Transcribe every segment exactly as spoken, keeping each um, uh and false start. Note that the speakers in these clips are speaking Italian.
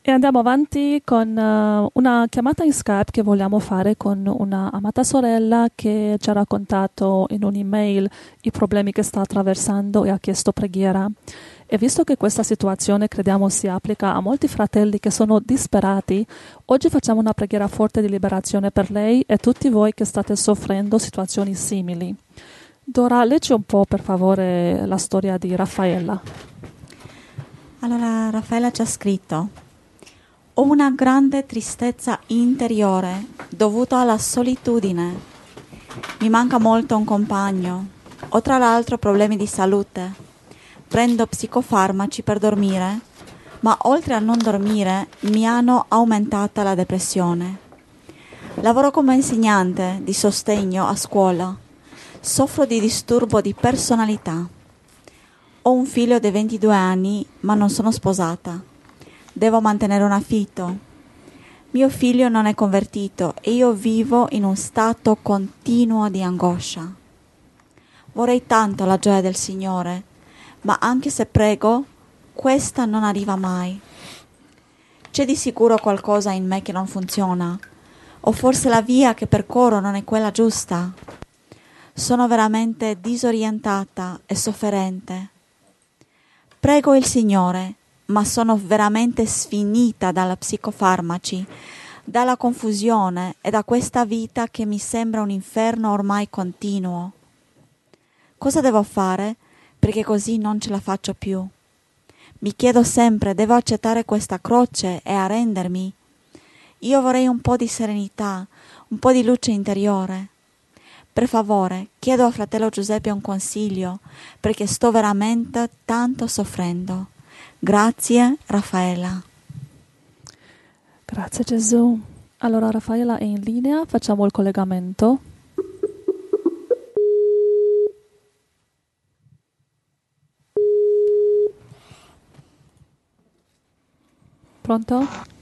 E andiamo avanti con uh, una chiamata in Skype che vogliamo fare con una amata sorella che ci ha raccontato in un'email i problemi che sta attraversando e ha chiesto preghiera. E visto che questa situazione crediamo si applica a molti fratelli che sono disperati, oggi facciamo una preghiera forte di liberazione per lei e tutti voi che state soffrendo situazioni simili. Dora, leggi un po' per favore la storia di Raffaella. Allora, Raffaella ci ha scritto: ho una grande tristezza interiore dovuta alla solitudine. Mi manca molto un compagno. Ho tra l'altro problemi di salute. Prendo psicofarmaci per dormire, ma oltre a non dormire mi hanno aumentata la depressione. Lavoro come insegnante di sostegno a scuola. Soffro di disturbo di personalità. Ho un figlio di ventidue anni, ma non sono sposata. Devo mantenere un affitto. Mio figlio non è convertito e io vivo in un stato continuo di angoscia. Vorrei tanto la gioia del Signore, ma anche se prego, questa non arriva mai. C'è di sicuro qualcosa in me che non funziona, o forse la via che percorro non è quella giusta. Sono veramente disorientata e sofferente. Prego il Signore, ma sono veramente sfinita dalla psicofarmaci, dalla confusione e da questa vita che mi sembra un inferno ormai continuo. Cosa devo fare? Perché così non ce la faccio più. Mi chiedo sempre, devo accettare questa croce e arrendermi? Io vorrei un po' di serenità, un po' di luce interiore. Per favore, chiedo a fratello Giuseppe un consiglio, perché sto veramente tanto soffrendo. Grazie, Raffaella. Grazie Gesù. Allora Raffaella è in linea, facciamo il collegamento. Pronto?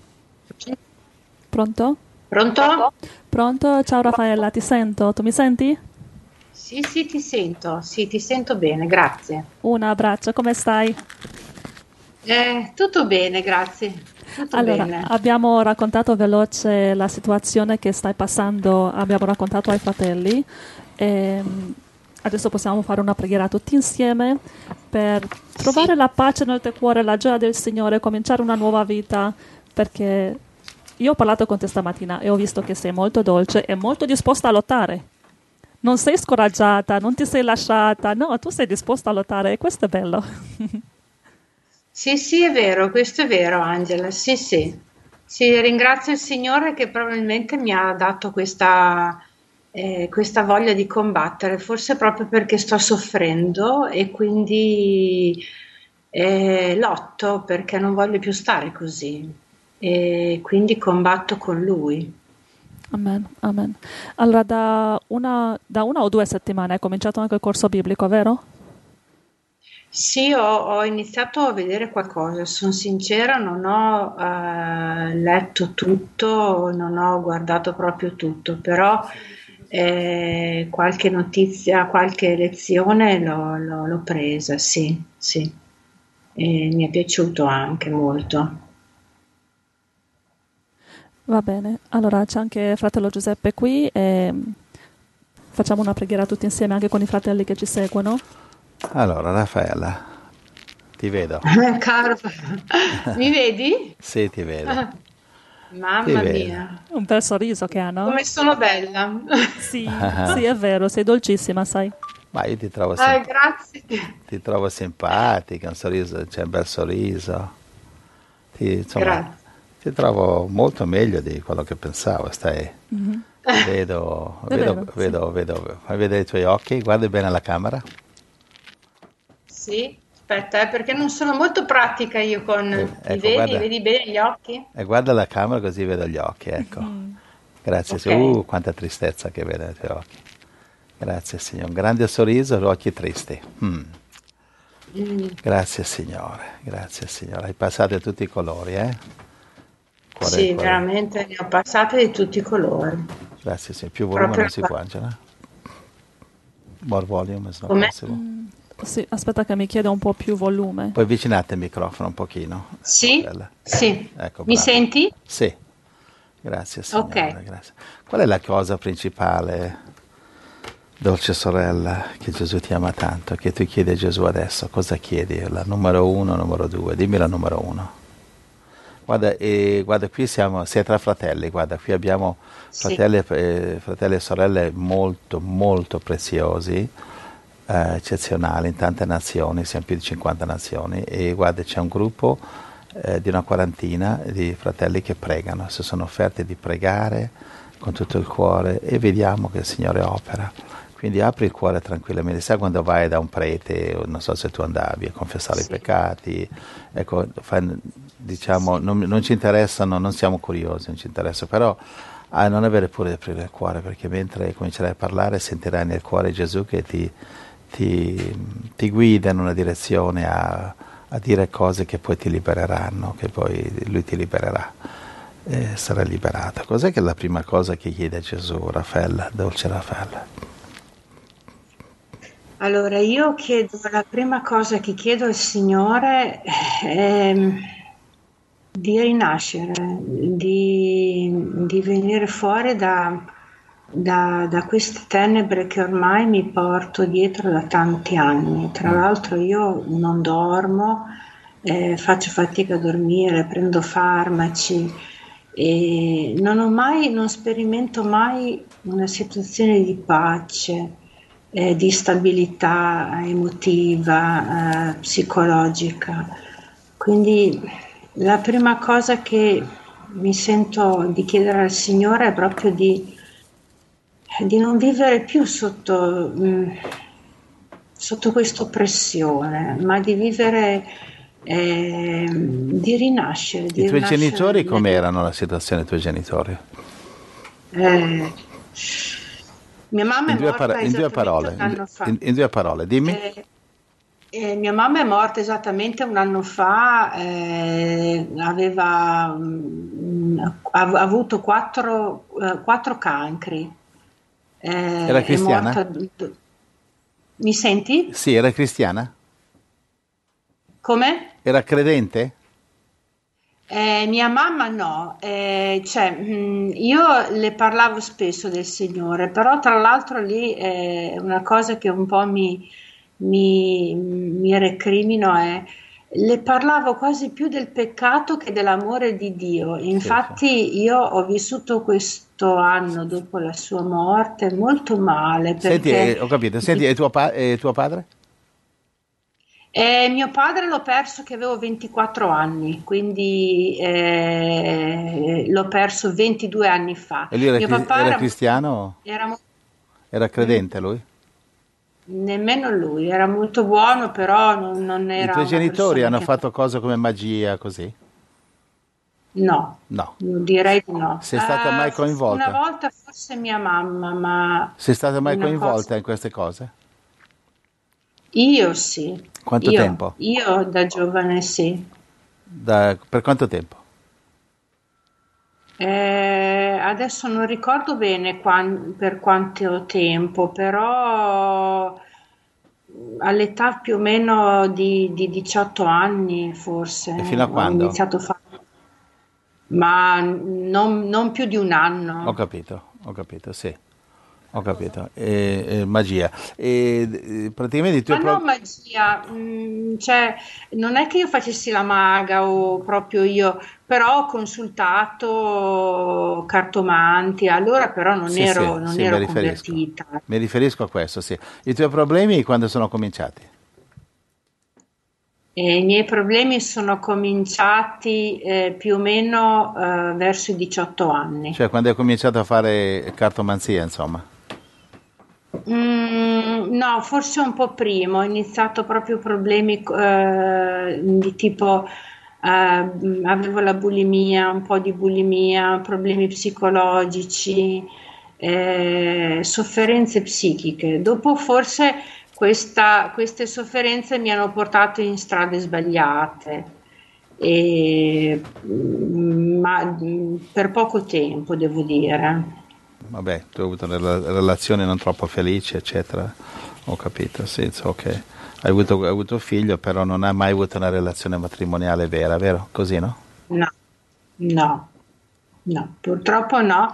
Pronto? Pronto? Pronto? Ciao Raffaella, ti sento. Tu mi senti? Sì, sì, ti sento, sì, ti sento bene, grazie. Un abbraccio, come stai? Eh, tutto bene, grazie. Tutto Allora, bene. abbiamo raccontato veloce la situazione che stai passando, abbiamo raccontato ai fratelli. E adesso possiamo fare una preghiera tutti insieme per trovare Sì. la pace nel tuo cuore, la gioia del Signore, cominciare una nuova vita, perché io ho parlato con te stamattina e ho visto che sei molto dolce e molto disposta a lottare. Non sei scoraggiata, non ti sei lasciata, no, tu sei disposta a lottare e questo è bello. Sì, sì, è vero, questo è vero, Angela. Sì, sì. Sì, ringrazio il Signore che probabilmente mi ha dato questa, eh, questa voglia di combattere, forse proprio perché sto soffrendo e quindi eh, lotto perché non voglio più stare così e quindi combatto con Lui. Amen, amen. Allora, da una, da una o due settimane hai cominciato anche il corso biblico, vero? Sì, ho, ho iniziato a vedere qualcosa, sono sincera, non ho eh, letto tutto, non ho guardato proprio tutto, però eh, qualche notizia, qualche lezione l'ho, l'ho- l'ho presa, sì, sì, e mi è piaciuto anche molto. Va bene. Allora, c'è anche fratello Giuseppe qui e facciamo una preghiera tutti insieme anche con i fratelli che ci seguono. Allora, Raffaella, ti vedo. Caro, mi vedi? Sì, ti vedo. Ti Mamma vedo. mia, Un bel sorriso che ha, no? come sono bella! Sì, sì, è vero, sei dolcissima, sai. Ma io ti trovo, Ah, simp- grazie. ti trovo simpatica, un sorriso, c'è un bel sorriso. Ti, insomma, Grazie. ti trovo molto meglio di quello che pensavo. Stai, vedo, È vedo, vero, sì. vedo, vedo, fai vedere i tuoi occhi, guardi bene la camera. Sì, aspetta, eh, perché non sono molto pratica io con... Eh, Mi ecco, vedi? guarda, Vedi bene gli occhi? e guarda la camera così vedo gli occhi, ecco. Grazie, Ok. uh, quanta tristezza che vedo nei tuoi occhi. Grazie, Signore. Un grande sorriso, occhi tristi. Mm. Mm, Grazie, Signore. Grazie, Signore. Hai passato tutti i colori, eh? Cuore, sì, cuore. veramente ne ho passate di tutti i colori. Grazie, Signore. Più volume Proprio non si può, Angela. More volume is not come? possible. Sì, aspetta che mi chiede un po' più volume. Poi avvicinate il microfono un pochino. Sì? Bella. Sì. Ecco, Mi brava. senti? Sì, grazie Signore, Ok. grazie. Qual è la cosa principale, dolce sorella, che Gesù ti ama tanto, che tu chiedi a Gesù adesso? Cosa chiedi? La numero uno, numero due? Dimmi la numero uno. Guarda, e, guarda, qui siamo, sei tra fratelli, guarda, qui abbiamo Sì. fratelli, e- fratelli e sorelle molto, molto preziosi, eh, eccezionali, in tante nazioni, siamo più di cinquanta nazioni, e guarda, c'è un gruppo eh, di una quarantina di fratelli che pregano, si sono offerti di pregare con tutto il cuore e vediamo che il Signore opera. Quindi apri il cuore tranquillamente, sai quando vai da un prete, non so se tu andavi a confessare Sì. i peccati, ecco, fai, diciamo, non, non ci interessano, non siamo curiosi, non ci interessa, però ah, non avere paura di aprire il cuore, perché mentre comincerai a parlare sentirai nel cuore Gesù che ti, ti, ti guida in una direzione a, a dire cose che poi ti libereranno, che poi Lui ti libererà e sarai liberata. Cos'è che è la prima cosa che chiede a Gesù, Raffaella, dolce Raffaella? Allora, io chiedo, la prima cosa che chiedo al Signore è di rinascere, di, di venire fuori da, da, da queste tenebre che ormai mi porto dietro da tanti anni. Tra l'altro io non dormo, eh, faccio fatica a dormire, prendo farmaci e non ho mai, non sperimento mai una situazione di pace, eh, di stabilità emotiva, eh, psicologica. Quindi la prima cosa che mi sento di chiedere al Signore è proprio di, di non vivere più sotto, mh, sotto questa oppressione, ma di vivere, eh, di rinascere, I di tuoi rinascere genitori nel- com'erano la situazione dei tuoi genitori? eh, mia mamma In è due, par- morta in due esattamente parole, un in, anno fa. in- in due parole, dimmi. Eh, eh, mia mamma è morta esattamente un anno fa, eh, aveva mm, ha, ha avuto quattro, eh, quattro cancri. Era Eh, è cristiana? morta. Mi senti? Sì, era cristiana? Come? Era credente? Eh, mia mamma no, eh, cioè, mh, io le parlavo spesso del Signore, però tra l'altro lì è una cosa che un po' mi, mi, mi recrimino è le parlavo quasi più del peccato che dell'amore di Dio. Sì, sì. Infatti io ho vissuto questo anno dopo la sua morte molto male Senti, perché eh, ho capito. Senti, e tuo, pa- e tuo padre? eh, mio padre l'ho perso che avevo ventiquattro anni, quindi eh, l'ho perso ventidue anni fa. E lui era, Mio cri- papà era era, molto- cristiano? era mo- Era mm, credente lui? nemmeno lui, era molto buono, però non, non I era tuoi una genitori persona hanno che... fatto cose come magia, così? No, No. direi di no. Sei stata Eh, mai f- una coinvolta? volta forse mia mamma, ma Sei stata mai una cosa... coinvolta in queste cose? Io sì, Quanto io, tempo? io da giovane sì. Da- per quanto tempo? Eh, adesso non ricordo bene quan- per quanto tempo, però mh, all'età più o meno di, di diciotto anni forse E fino a ho quando? iniziato a fare, ma non, non più di un Ho anno. capito, ho capito, sì. Ho capito. E, e magia. E, eh, praticamente i Ma tuoi no, pro- magia, mm, cioè non è che io facessi la maga o proprio io, però ho consultato cartomanti, allora però non Sì, sì, ero, non sì, mi ero riferisco. convertita. Mi riferisco a questo, sì. I tuoi problemi quando sono cominciati? E I miei problemi sono cominciati eh, più o meno eh, verso i diciotto anni. Cioè quando hai cominciato a fare cartomanzia, insomma. Mm, no, forse un po' prima, ho iniziato proprio problemi eh, di tipo, eh, avevo la bulimia, un po' di bulimia, problemi psicologici, eh, sofferenze psichiche. Dopo forse questa- queste sofferenze mi hanno portato in strade sbagliate, e, mm, ma mm, per poco tempo, devo dire. Vabbè, tu hai avuto una rela- relazione non troppo felice, eccetera. Ho capito, sì, it's ok. Hai avuto, hai avuto figlio, però non hai mai avuto una relazione matrimoniale vera, vero? Così, no? No, no, no, purtroppo no.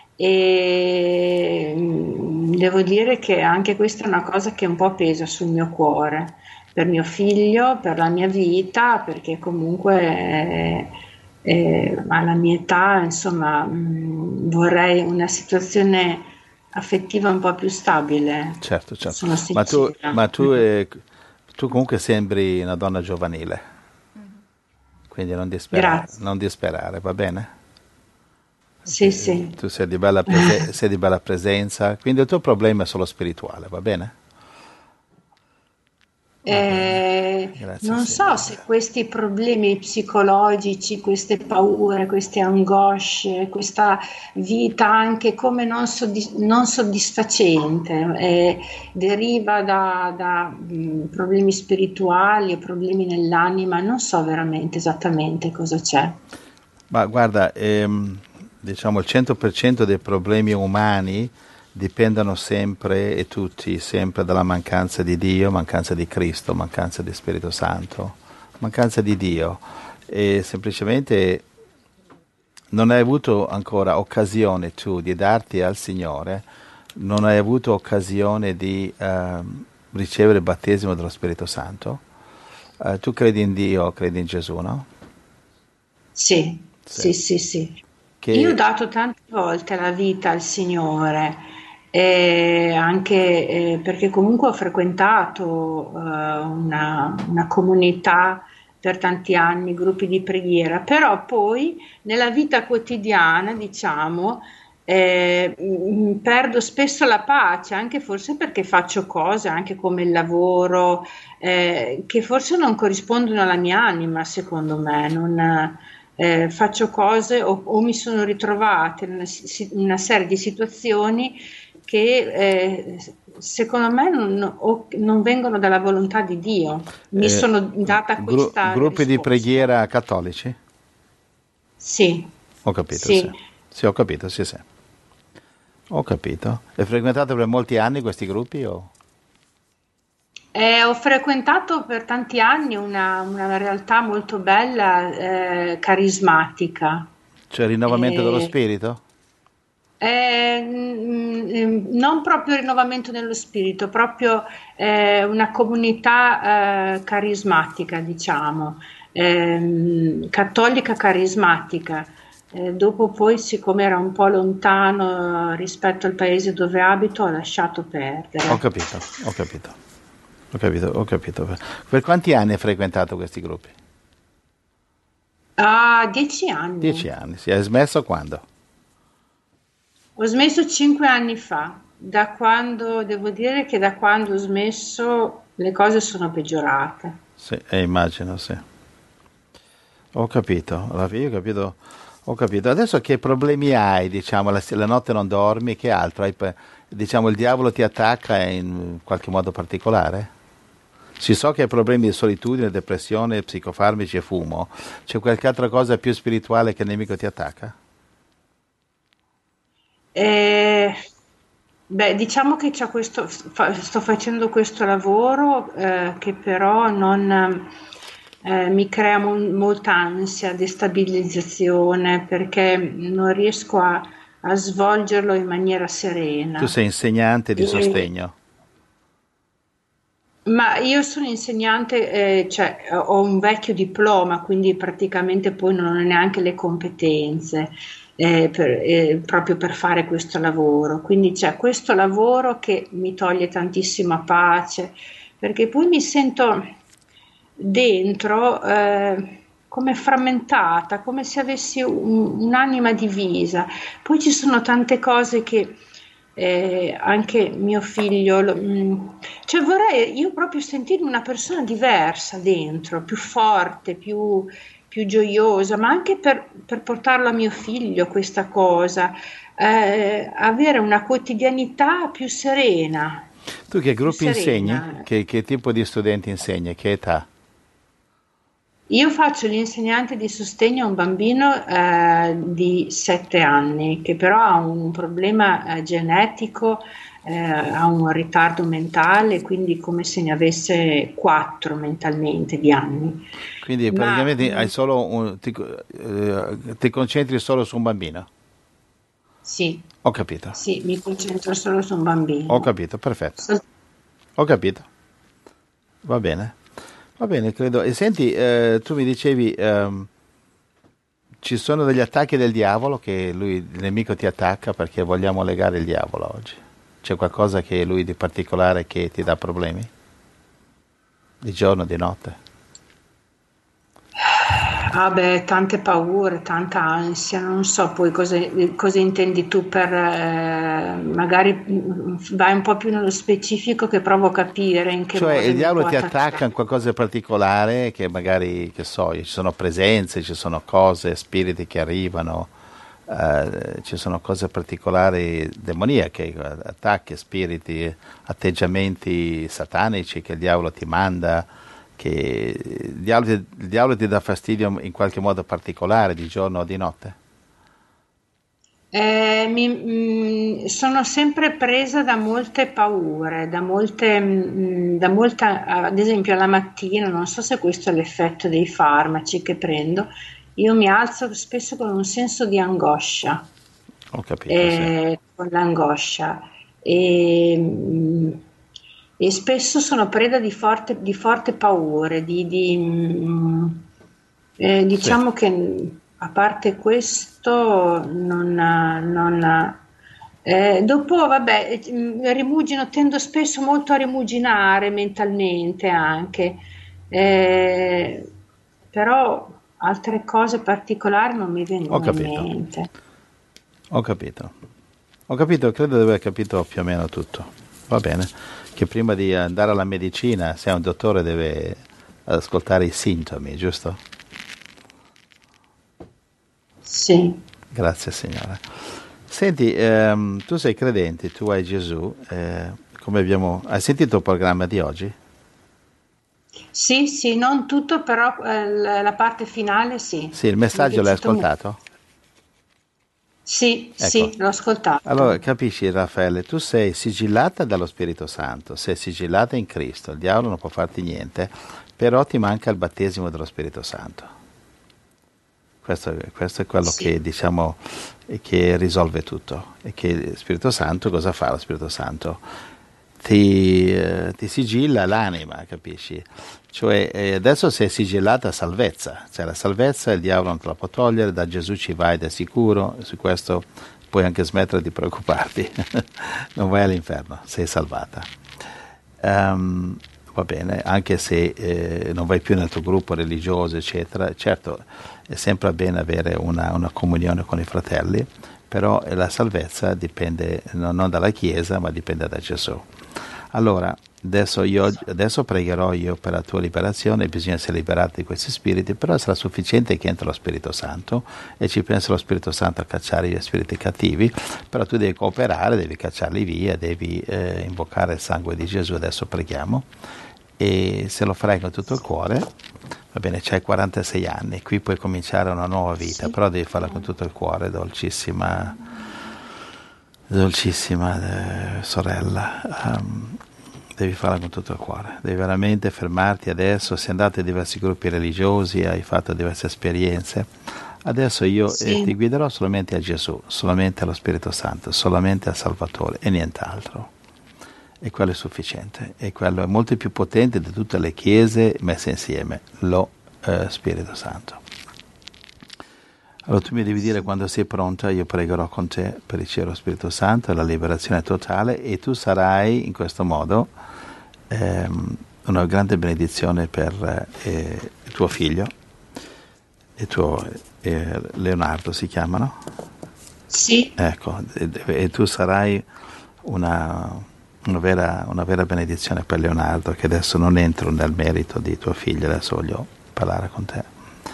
E mm, devo dire che anche questa è una cosa che un po' pesa sul mio cuore, per mio figlio, per la mia vita, perché comunque eh, eh, alla mia età, insomma, mm, vorrei una situazione affettiva un po' più stabile, Certo, certo. sono Ma tu, sincera. ma tu, eh, tu comunque sembri una donna giovanile, quindi non disperare, Grazie. non disperare, va bene? Sì, sì. Tu sei di bella, prese- sei di bella presenza, quindi il tuo problema è solo spirituale, va bene? Va bene. Eh, Grazie non so Signore. se questi problemi psicologici, queste paure, queste angosce, questa vita anche come non, soddis- non soddisfacente, eh, deriva da, da, mh, problemi spirituali o problemi nell'anima, non so veramente esattamente cosa c'è. Ma guarda, ehm, diciamo il cento per cento dei problemi umani dipendono sempre e tutti sempre dalla mancanza di Dio, mancanza di Cristo, mancanza di Spirito Santo, mancanza di Dio. E semplicemente non hai avuto ancora occasione tu di darti al Signore, non hai avuto occasione di ehm, ricevere il battesimo dello Spirito Santo. Eh, tu credi in Dio, credi in Gesù, no? Sì, Sì. sì, sì, sì. Io ho Che dato tante volte la vita al Signore, eh, anche eh, perché comunque ho frequentato eh, una, una comunità per tanti anni, gruppi di preghiera, però poi nella vita quotidiana, diciamo, eh, m- perdo spesso la pace, anche forse perché faccio cose, anche come il lavoro, eh, che forse non corrispondono alla mia anima, secondo me. Non, eh, faccio cose o, o mi sono ritrovata in una, si- in una serie di situazioni che eh, secondo me non, o non vengono dalla volontà di Dio. Mi eh, sono data gru- questa gruppi di risposta. preghiera cattolici? Sì, Ho capito, sì. sì. Sì, ho capito, sì, sì. Ho capito. E frequentate per molti anni questi gruppi o? Eh, ho frequentato per tanti anni una, una realtà molto bella, eh, carismatica. Cioè rinnovamento dello Eh, spirito? Eh, mm, mm, non proprio rinnovamento nello spirito, proprio eh, una comunità eh, carismatica, diciamo, ehm, cattolica carismatica. Eh, dopo poi, siccome era un po' lontano rispetto al paese dove abito, ho lasciato Ho perdere. capito, ho capito. Ho capito, ho capito. Per quanti anni hai frequentato questi gruppi? Ah, dieci anni. Dieci anni. Si è smesso quando? Ho smesso cinque anni fa. Da quando, devo dire che da quando ho smesso le cose sono peggiorate. Sì, eh, immagino, sì. Ho capito, alla fine ho capito, ho capito. Adesso che problemi hai, diciamo, la, la notte non dormi, che altro? Hai, pe- diciamo, il diavolo ti attacca in qualche modo particolare? Si so che hai problemi di solitudine, depressione, psicofarmaci e fumo. C'è qualche altra cosa più spirituale che il nemico ti attacca? Eh, beh, diciamo che c'è questo, fa- sto facendo questo lavoro eh, che però non eh, mi crea mol- molta ansia, destabilizzazione perché non riesco a, a svolgerlo in maniera Tu serena. sei insegnante di E- sostegno. ma io sono insegnante, eh, cioè ho un vecchio diploma, quindi praticamente poi non ho neanche le competenze eh, per- eh, proprio per fare questo lavoro. Quindi c'è questo lavoro che mi toglie tantissima pace, perché poi mi sento dentro eh, come frammentata, come se avessi un- un'anima divisa. Poi ci sono tante cose che eh, anche mio figlio, lo- mm, cioè vorrei io proprio sentirmi una persona diversa dentro, più forte, più, più gioiosa, ma anche per, per portarlo a mio figlio questa cosa, eh, avere una quotidianità più serena, Tu che più gruppi insegni? serena. Che, che tipo di studenti insegni? Che età? Io faccio l'insegnante di sostegno a un bambino eh, di sette anni che però ha un problema eh, genetico eh, ha un ritardo mentale, quindi come se ne avesse quattro mentalmente di anni. Quindi Ma, praticamente hai solo un, ti, eh, ti concentri solo su un bambino? Sì. Ho capito. Sì, mi concentro solo su un bambino. Ho capito, perfetto. So- Ho capito. Va bene. Va bene, credo. E senti, eh, tu mi dicevi, ehm, ci sono degli attacchi del diavolo che lui, il nemico ti attacca perché vogliamo legare il diavolo oggi. C'è qualcosa che lui di particolare che ti dà problemi? Di giorno, di notte? Ah beh, tante paure, tanta ansia, non so poi cosa, cosa intendi tu per, eh, magari mm, vai un po' più nello specifico che provo a capire in che Cioè modo il mi diavolo può ti attaccare. attacca in qualcosa di particolare che magari, che so, ci sono presenze, ci sono cose, spiriti che arrivano, eh, ci sono cose particolari demoniache, attacchi, spiriti, atteggiamenti satanici che il diavolo ti manda, che il diavolo, il diavolo ti dà fastidio in qualche modo particolare, di giorno o di notte? Eh, mi- mm, sono sempre presa da molte paure, da molte, mm, da molta, ad esempio alla mattina, non so se questo è l'effetto dei farmaci che prendo, io mi alzo spesso con un senso di angoscia, Ho capito, sì. eh, con l'angoscia e, mm, e spesso sono preda di forte, di forte paure, di, di, mm, eh, Sì, diciamo che a parte questo non, non eh, dopo vabbè eh, mm, rimugino, tendo spesso molto a rimuginare mentalmente anche, eh, però altre cose particolari non mi ho vengono in capito, mente. ho capito. Ho capito, credo di aver capito più o meno tutto. Va bene. Che prima di andare alla medicina, se è un dottore deve ascoltare i sintomi, giusto? Sì. Grazie Signore. Senti, ehm, tu sei credente, tu hai Gesù, eh, come abbiamo... Hai sentito il programma di oggi? Sì, sì, non tutto, però eh, la la parte finale sì, Sì, il mi è messaggio l'hai piaciuto molto. ascoltato? Sì, Ecco. sì, l'ho Allora, ascoltato. capisci Raffaele, tu sei sigillata dallo Spirito Santo, sei sigillata in Cristo, il diavolo non può farti niente, però ti manca il battesimo dello Spirito Santo. Questo, questo è quello Sì, che diciamo che risolve tutto. E che lo Spirito Santo cosa fa? Lo Spirito Santo ti, eh, ti sigilla l'anima, capisci? Cioè eh, adesso sei sigillata a salvezza, cioè la salvezza il diavolo non te la può togliere, da Gesù ci vai ed è sicuro, su questo puoi anche smettere di preoccuparti, non vai all'inferno, sei salvata. Ehm, va bene, anche se eh, non vai più nel tuo gruppo religioso, eccetera, certo è sempre bene avere una, una comunione con i fratelli, però eh, la salvezza dipende non, non dalla Chiesa, ma dipende da Gesù. Allora, adesso, io, adesso pregherò io per la tua liberazione, bisogna essere liberati di questi spiriti, però sarà sufficiente che entri lo Spirito Santo e ci pensa lo Spirito Santo a cacciare gli spiriti cattivi, però tu devi cooperare, devi cacciarli via, devi eh, invocare il sangue di Gesù, adesso preghiamo, e se lo farai con tutto il cuore, va bene, c'hai quarantasei anni, qui puoi cominciare una nuova vita, sì. però devi farla con tutto il cuore, dolcissima, dolcissima eh, sorella. Um, devi farla con tutto il cuore, devi veramente fermarti adesso, sei andato in diversi gruppi religiosi, hai fatto diverse esperienze, adesso io eh, Sì. ti guiderò solamente a Gesù, solamente allo Spirito Santo, solamente al Salvatore e nient'altro. E quello è sufficiente, e quello è molto più potente di tutte le chiese messe insieme, lo eh, Spirito Santo. Allora tu mi devi dire quando sei pronta, io pregherò con te per ricevere lo Spirito Santo e la liberazione totale, e tu sarai in questo modo ehm, una grande benedizione per eh, il tuo figlio, il tuo eh, Leonardo si chiamano? Sì, Ecco, e, e tu sarai una... Una vera, una vera benedizione per Leonardo, che adesso non entro nel merito di tuo figlio, adesso voglio parlare con te.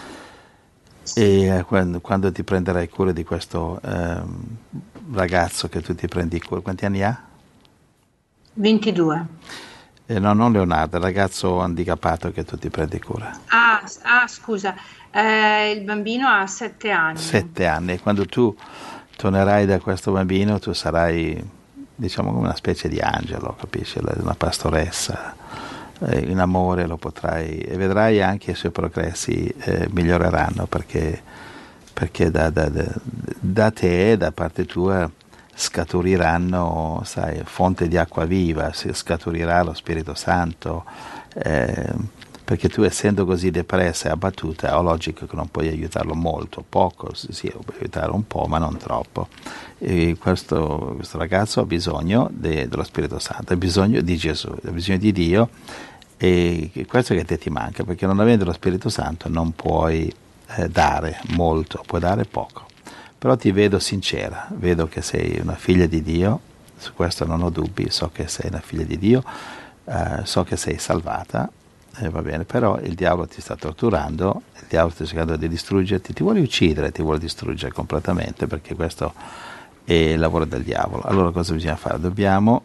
E eh, quando, quando ti prenderai cura di questo ehm, ragazzo che tu ti prendi cura, quanti anni ha? ventidue. Eh, no, non Leonardo, il ragazzo handicappato che tu ti prendi cura. Ah, s- ah, scusa, eh, il bambino ha sette anni. Sette anni, e quando tu tornerai da questo bambino tu sarai diciamo come una specie di angelo, capisci? Una pastoressa, eh, in amore lo potrai, e vedrai anche i suoi progressi eh, miglioreranno, perché, perché da, da, da, da te, da parte tua, scaturiranno, sai, fonte di acqua viva, si scaturirà lo Spirito Santo, eh, perché tu, essendo così depressa e abbattuta, è logico che non puoi aiutarlo molto, poco, sì, lo puoi aiutare un po', ma non troppo. E questo, questo ragazzo ha bisogno de, dello Spirito Santo, ha bisogno di Gesù, ha bisogno di Dio, e questo che a te ti manca, perché non avendo lo Spirito Santo non puoi eh, dare molto, puoi dare poco. Però ti vedo sincera, vedo che sei una figlia di Dio, su questo non ho dubbi, so che sei una figlia di Dio, eh, so che sei salvata, eh, va bene, però il diavolo ti sta torturando, il diavolo sta cercando di distruggerti, ti vuole uccidere, ti vuole distruggere completamente, perché questo è il lavoro del diavolo. Allora cosa bisogna fare? Dobbiamo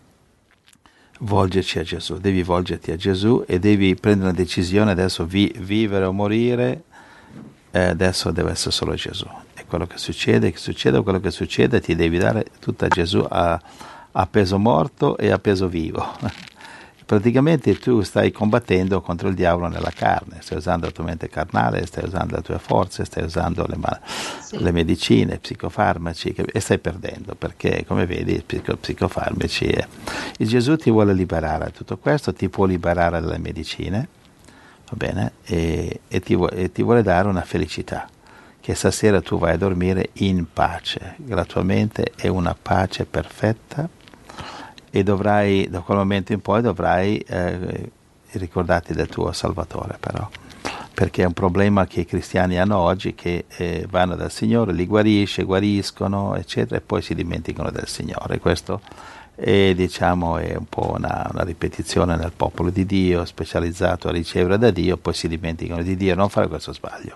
volgerci a Gesù, devi volgerti a Gesù e devi prendere una decisione adesso, vi, vivere o morire, eh, adesso deve essere solo Gesù. E quello che succede, che succede, quello che succede, ti devi dare tutto a Gesù a, a peso morto e a peso vivo. Praticamente tu stai combattendo contro il diavolo nella carne, stai usando la tua mente carnale, stai usando le tue forze, stai usando le, sì. le medicine, psicofarmaci, che, e stai perdendo, perché come vedi psico, psicofarmaci è, il Gesù ti vuole liberare da tutto questo, ti può liberare dalle medicine, va bene, e, e, ti, e ti vuole dare una felicità, che stasera tu vai a dormire in pace, la tua mente è una pace perfetta, e dovrai, da quel momento in poi dovrai eh, ricordarti del tuo Salvatore, però, perché è un problema che i cristiani hanno oggi, che eh, vanno dal Signore, li guarisce, guariscono, eccetera, e poi si dimenticano del Signore. Questo è, diciamo, è un po' una, una ripetizione nel popolo di Dio, specializzato a ricevere da Dio, poi si dimenticano di Dio. Non fare questo sbaglio,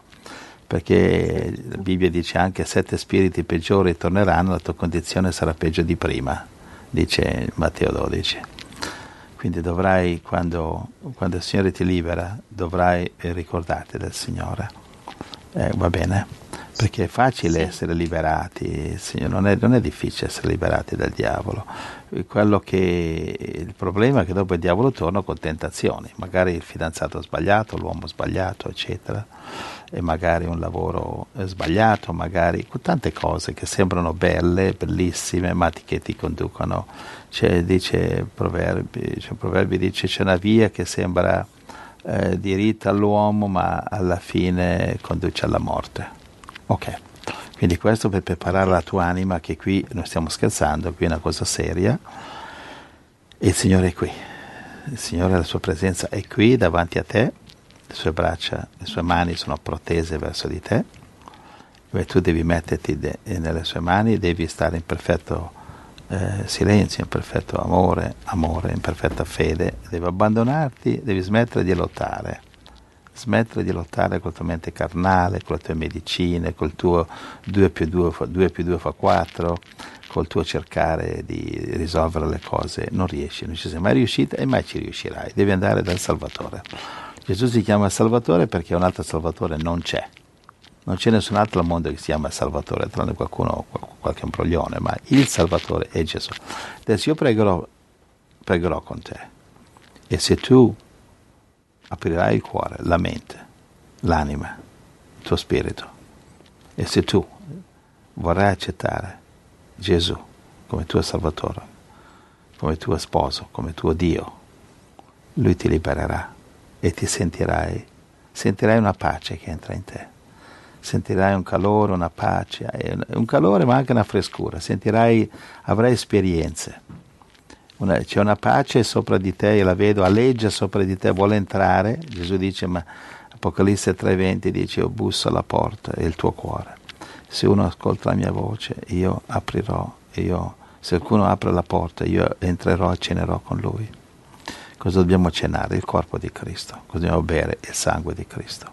perché la Bibbia dice anche sette spiriti peggiori torneranno, la tua condizione sarà peggio di prima, dice Matteo dodici. Quindi dovrai, quando, quando il Signore ti libera, dovrai ricordarti del Signore, eh, va bene? Perché è facile sì. essere liberati, Signore, non, è, non è difficile essere liberati dal diavolo. Quello che il problema è che dopo il diavolo torna con tentazioni, magari il fidanzato sbagliato, l'uomo sbagliato, eccetera, e magari un lavoro sbagliato, magari con tante cose che sembrano belle, bellissime, ma che ti conducono. C'è, dice Proverbi, cioè, Proverbi dice c'è una via che sembra eh, diritta all'uomo, ma alla fine conduce alla morte. Ok, quindi questo per preparare la tua anima, che qui non stiamo scherzando, qui è una cosa seria, e il Signore è qui, il Signore, la sua presenza è qui davanti a te, le sue braccia, le sue mani sono protese verso di te, e tu devi metterti de- nelle sue mani, devi stare in perfetto eh, silenzio, in perfetto amore, amore, in perfetta fede, devi abbandonarti, devi smettere di lottare. Smettere di lottare con la tua mente carnale, con le tue medicine, col tuo due più due fa quattro, col tuo cercare di risolvere le cose. Non riesci, non ci sei mai riuscita e mai ci riuscirai. Devi andare dal Salvatore. Gesù si chiama Salvatore perché un altro Salvatore non c'è. Non c'è nessun altro al mondo che si chiama Salvatore, tranne qualcuno, qualche imbroglione, ma il Salvatore è Gesù. Adesso io pregherò, pregherò con te. E se tu aprirai il cuore, la mente, l'anima, il tuo spirito, e se tu vorrai accettare Gesù come tuo Salvatore, come tuo sposo, come tuo Dio, Lui ti libererà e ti sentirai, sentirai una pace che entra in te, sentirai un calore, una pace, un calore ma anche una frescura, sentirai, avrai esperienze. Una, c'è una pace sopra di te, io la vedo, alleggia sopra di te, vuole entrare. Gesù dice, ma Apocalisse tre venti dice, io busso alla porta, è il tuo cuore. Se uno ascolta la mia voce, io aprirò, io, se qualcuno apre la porta, io entrerò e cenerò con lui. Cosa dobbiamo cenare? Il corpo di Cristo. Cosa dobbiamo bere? Il sangue di Cristo.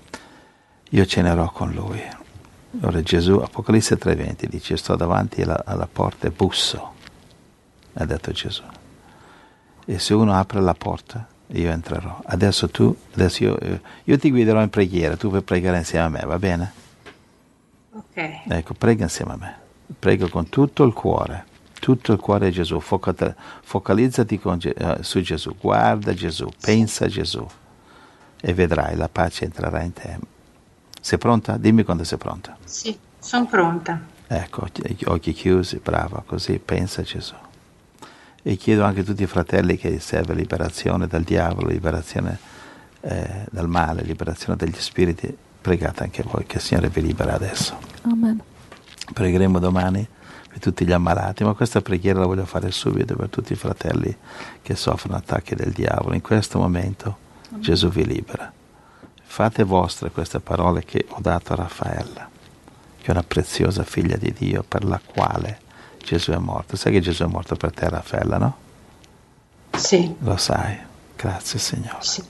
Io cenerò con lui. Ora Gesù, Apocalisse tre venti dice, io sto davanti alla, alla porta e busso. Ha detto Gesù, e se uno apre la porta io entrerò. Adesso tu, adesso io, io ti guiderò in preghiera, tu puoi pregare insieme a me, va bene? Ok. Ecco, prega insieme a me, prego con tutto il cuore, tutto il cuore a Gesù, Foca- focalizzati con Ge- uh, su Gesù, guarda Gesù, pensa a Gesù e vedrai la pace entrerà in te. Sei pronta? Dimmi quando sei pronta. Sì, sono pronta. Ecco, occhi chiusi, brava, così pensa a Gesù. E chiedo anche a tutti i fratelli che serve liberazione dal diavolo, liberazione eh, dal male, liberazione dagli spiriti, pregate anche voi che il Signore vi libera adesso. Amen. Pregheremo domani per tutti gli ammalati, ma questa preghiera la voglio fare subito per tutti i fratelli che soffrono attacchi del diavolo. In questo momento Amen. Gesù vi libera. Fate vostre queste parole che ho dato a Raffaella, che è una preziosa figlia di Dio per la quale Gesù è morto. Sai che Gesù è morto per te, Raffaella, no? Sì. Lo sai. Grazie, Signore. Sì.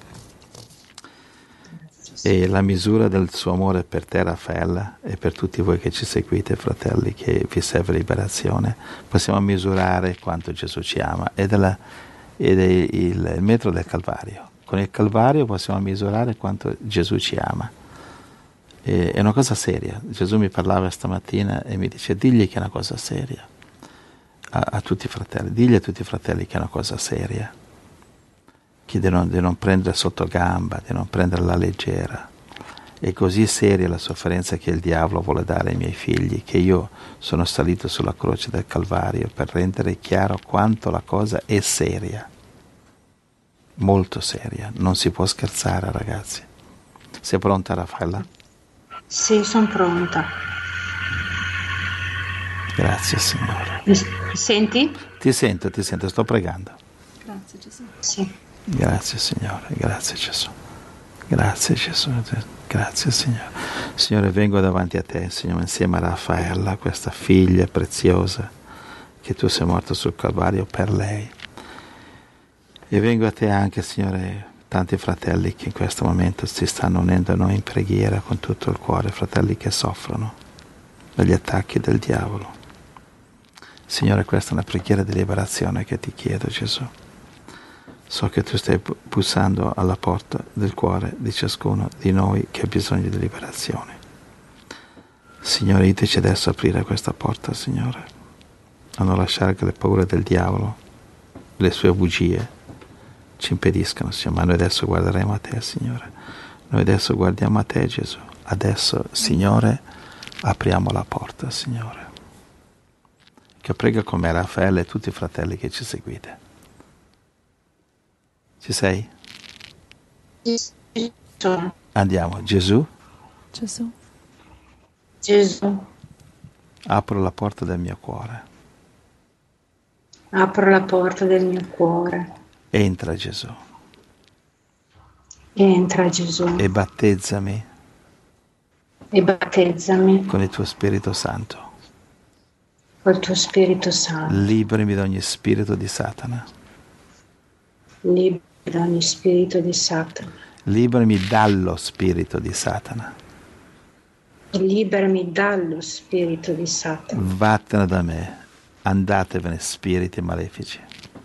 E la misura del suo amore per te, Raffaella, e per tutti voi che ci seguite, fratelli, che vi serve liberazione, possiamo misurare quanto Gesù ci ama. Ed è, la, ed è il, il metro del Calvario. Con il Calvario possiamo misurare quanto Gesù ci ama. E, è una cosa seria. Gesù mi parlava stamattina e mi dice: digli che è una cosa seria. A, a tutti i fratelli, digli a tutti i fratelli che è una cosa seria. Di non, di non prendere sotto gamba, di non prendere alla leggera. È così seria la sofferenza che il diavolo vuole dare ai miei figli, che io sono salito sulla croce del Calvario per rendere chiaro quanto la cosa è seria, molto seria, non si può scherzare, ragazzi. Sei pronta, Raffaella? Sì, sono pronta. Grazie, Signore. Mi senti? Ti sento, ti sento, sto pregando. Grazie Gesù. Sì. Grazie Signore, grazie Gesù, grazie Gesù, grazie Signore. Signore, vengo davanti a te, Signore, insieme a Raffaella, questa figlia preziosa, che tu sei morto sul Calvario per lei. E vengo a te anche, Signore, tanti fratelli che in questo momento si stanno unendo a noi in preghiera con tutto il cuore, fratelli che soffrono dagli attacchi del diavolo. Signore, questa è una preghiera di liberazione che ti chiedo, Gesù. So che tu stai bussando alla porta del cuore di ciascuno di noi che ha bisogno di liberazione. Signore, aiutaci adesso a aprire questa porta, Signore, a non lasciare che le paure del diavolo, le sue bugie, ci impediscano, Signore. Ma noi adesso guarderemo a te, Signore. Noi adesso guardiamo a te, Gesù. Adesso, Signore, apriamo la porta, Signore. Che prega con me, Raffaele e tutti i fratelli che ci seguite. Ci sei? Andiamo. Gesù? Gesù. Gesù. Apro la porta del mio cuore. Apro la porta del mio cuore. Entra, Gesù. Entra, Gesù. E battezzami. E battezzami. Con il tuo Spirito Santo. Col tuo Spirito Santo. Liberami da ogni spirito di Satana. Libera da ogni spirito di Satana. Liberami dallo spirito di Satana. Liberami dallo spirito di Satana. Vattene da me, andatevene spiriti malefici.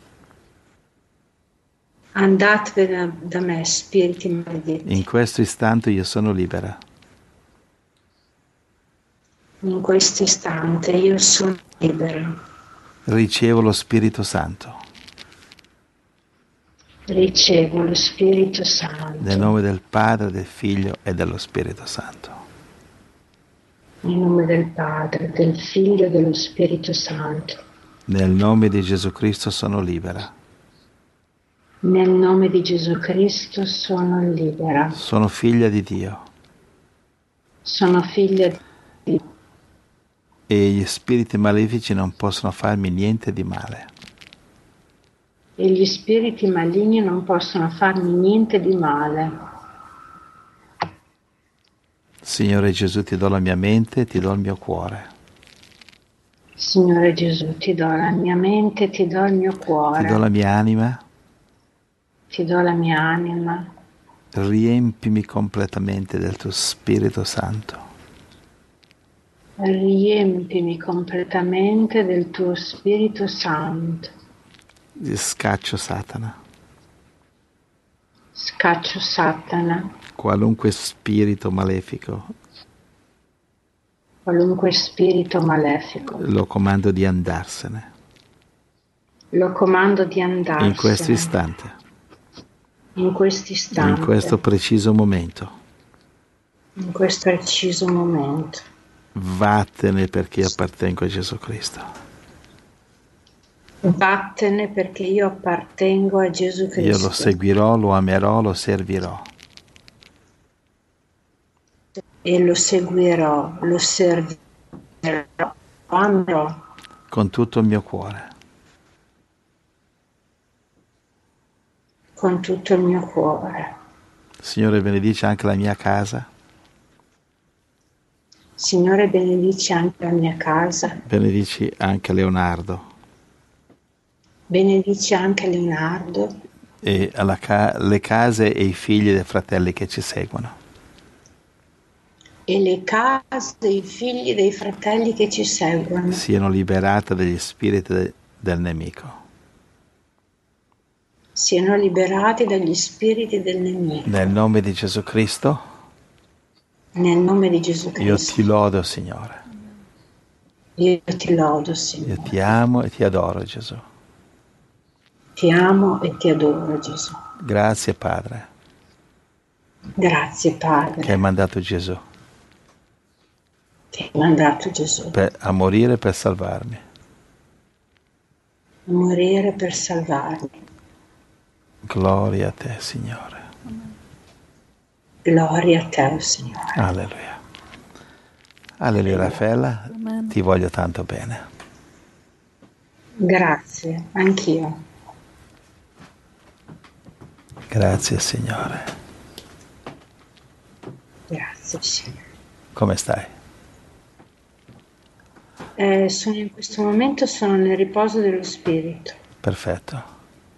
Andatevene da me, spiriti maledetti. In questo istante io sono libera. In questo istante io sono libera. Ricevo lo Spirito Santo. Ricevo lo Spirito Santo. Nel nome del Padre, del Figlio e dello Spirito Santo. Nel nome del Padre, del Figlio e dello Spirito Santo. Nel nome di Gesù Cristo sono libera. Nel nome di Gesù Cristo sono libera. Sono figlia di Dio. Sono figlia di Dio. E gli spiriti malefici non possono farmi niente di male. E gli spiriti maligni non possono farmi niente di male. Signore Gesù, ti do la mia mente, ti do il mio cuore. Signore Gesù, ti do la mia mente, ti do il mio cuore. Ti do la mia anima. Ti do la mia anima. Riempimi completamente del tuo Spirito Santo. Riempimi completamente del tuo Spirito Santo. Scaccio Satana. Scaccio Satana. Qualunque spirito malefico. Qualunque spirito malefico. Lo comando di andarsene. Lo comando di andarsene. In questo istante. In questo istante. In questo preciso momento. In questo preciso momento. Vattene perché appartengo a Gesù Cristo. Vattene perché io appartengo a Gesù Cristo. Io lo seguirò, lo amerò, lo servirò. E lo seguirò, lo servirò, lo amerò. Con tutto il mio cuore. Con tutto il mio cuore. Signore, benedice anche la mia casa. Signore, benedici anche la mia casa. Benedici anche Leonardo. Benedici anche Leonardo. E alla ca- le case e i figli dei fratelli che ci seguono. E le case dei figli dei fratelli che ci seguono Siano liberate dagli spiriti de- del nemico. siano liberati dagli spiriti del nemico. Nel nome di Gesù Cristo, Nel nome di Gesù io Cristo. ti lodo, Signore. Io ti lodo, Io Signore. ti amo e ti adoro, Gesù. Ti amo e ti adoro, Gesù. Grazie, Padre, Grazie, Padre, che hai mandato Gesù che hai mandato Gesù per, a morire per salvarmi. a morire per salvarmi. Gloria a te, Signore. Gloria a te, oh Signore. Alleluia. Alleluia, Raffaella. Amen. Ti voglio tanto bene. Grazie, anch'io. Grazie, Signore. Grazie, Signore. Come stai? Eh, sono in questo momento sono nel riposo dello Spirito. Perfetto.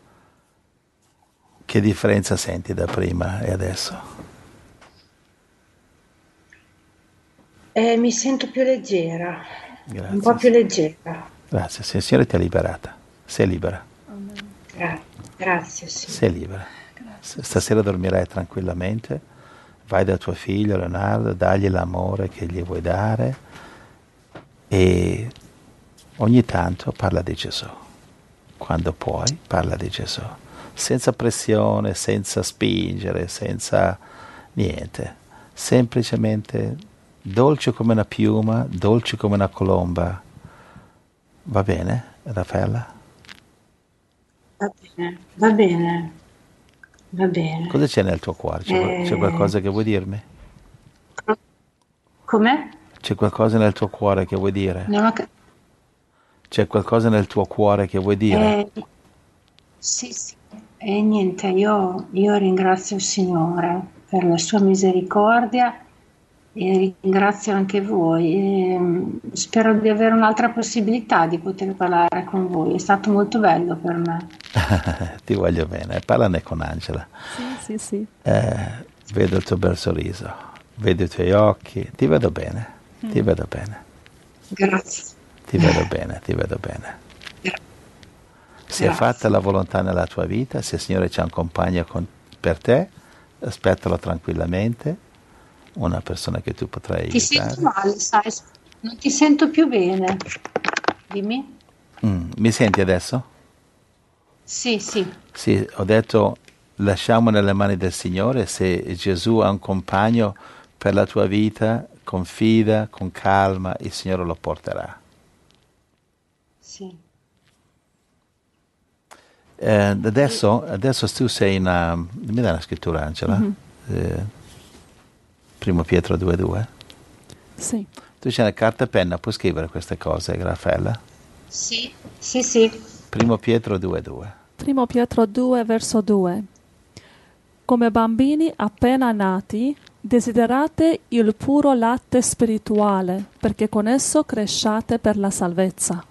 Che differenza senti da prima e adesso? Eh, mi sento più leggera, Grazie. un po' più leggera. Grazie, sì, il Signore ti ha liberata. Sei libera. Gra- grazie, Signore. Sei libera. Stasera dormirai tranquillamente. Vai da tuo figlio Leonardo, dagli l'amore che gli vuoi dare e ogni tanto parla di Gesù. Quando puoi, parla di Gesù. Senza pressione, senza spingere, senza niente. Semplicemente dolce come una piuma, dolce come una colomba. Va bene, Raffaella? Va bene, va bene, va bene. Cosa c'è nel tuo cuore? C'è, Eh. c'è qualcosa che vuoi dirmi? Com'è? C'è qualcosa nel tuo cuore che vuoi dire? Non ho ca- C'è qualcosa nel tuo cuore che vuoi dire? Eh, sì, sì. E niente, io, io ringrazio il Signore per la sua misericordia e ringrazio anche voi. E, mm, spero di avere un'altra possibilità di poter parlare con voi. È stato molto bello per me. Ti voglio bene. Parlane con Angela. Sì, sì, sì. Eh, vedo il tuo bel sorriso, vedo i tuoi occhi. Ti vedo bene, ti vedo bene, Grazie. ti vedo bene, ti vedo bene. Sia Grazie. fatta la volontà nella tua vita, se il Signore c'è un compagno con- per te, aspettalo tranquillamente, una persona che tu potrai Ti aiutare. sento male, sai? Non ti sento più bene. Dimmi? Mm, mi senti adesso? Sì, sì. Sì, ho detto lasciamo nelle mani del Signore, se Gesù ha un compagno per la tua vita, confida, con calma, il Signore lo porterà. Sì. Eh, adesso, adesso tu sei in una... mi dai una scrittura, Angela? Mhm. Eh, primo Pietro due due. Sì. Tu c'hai una carta e penna, puoi scrivere queste cose, Raffaella? Sì, sì, sì. Primo Pietro due due. Primo Pietro due, verso due. Come bambini appena nati, desiderate il puro latte spirituale, perché con esso cresciate per la salvezza.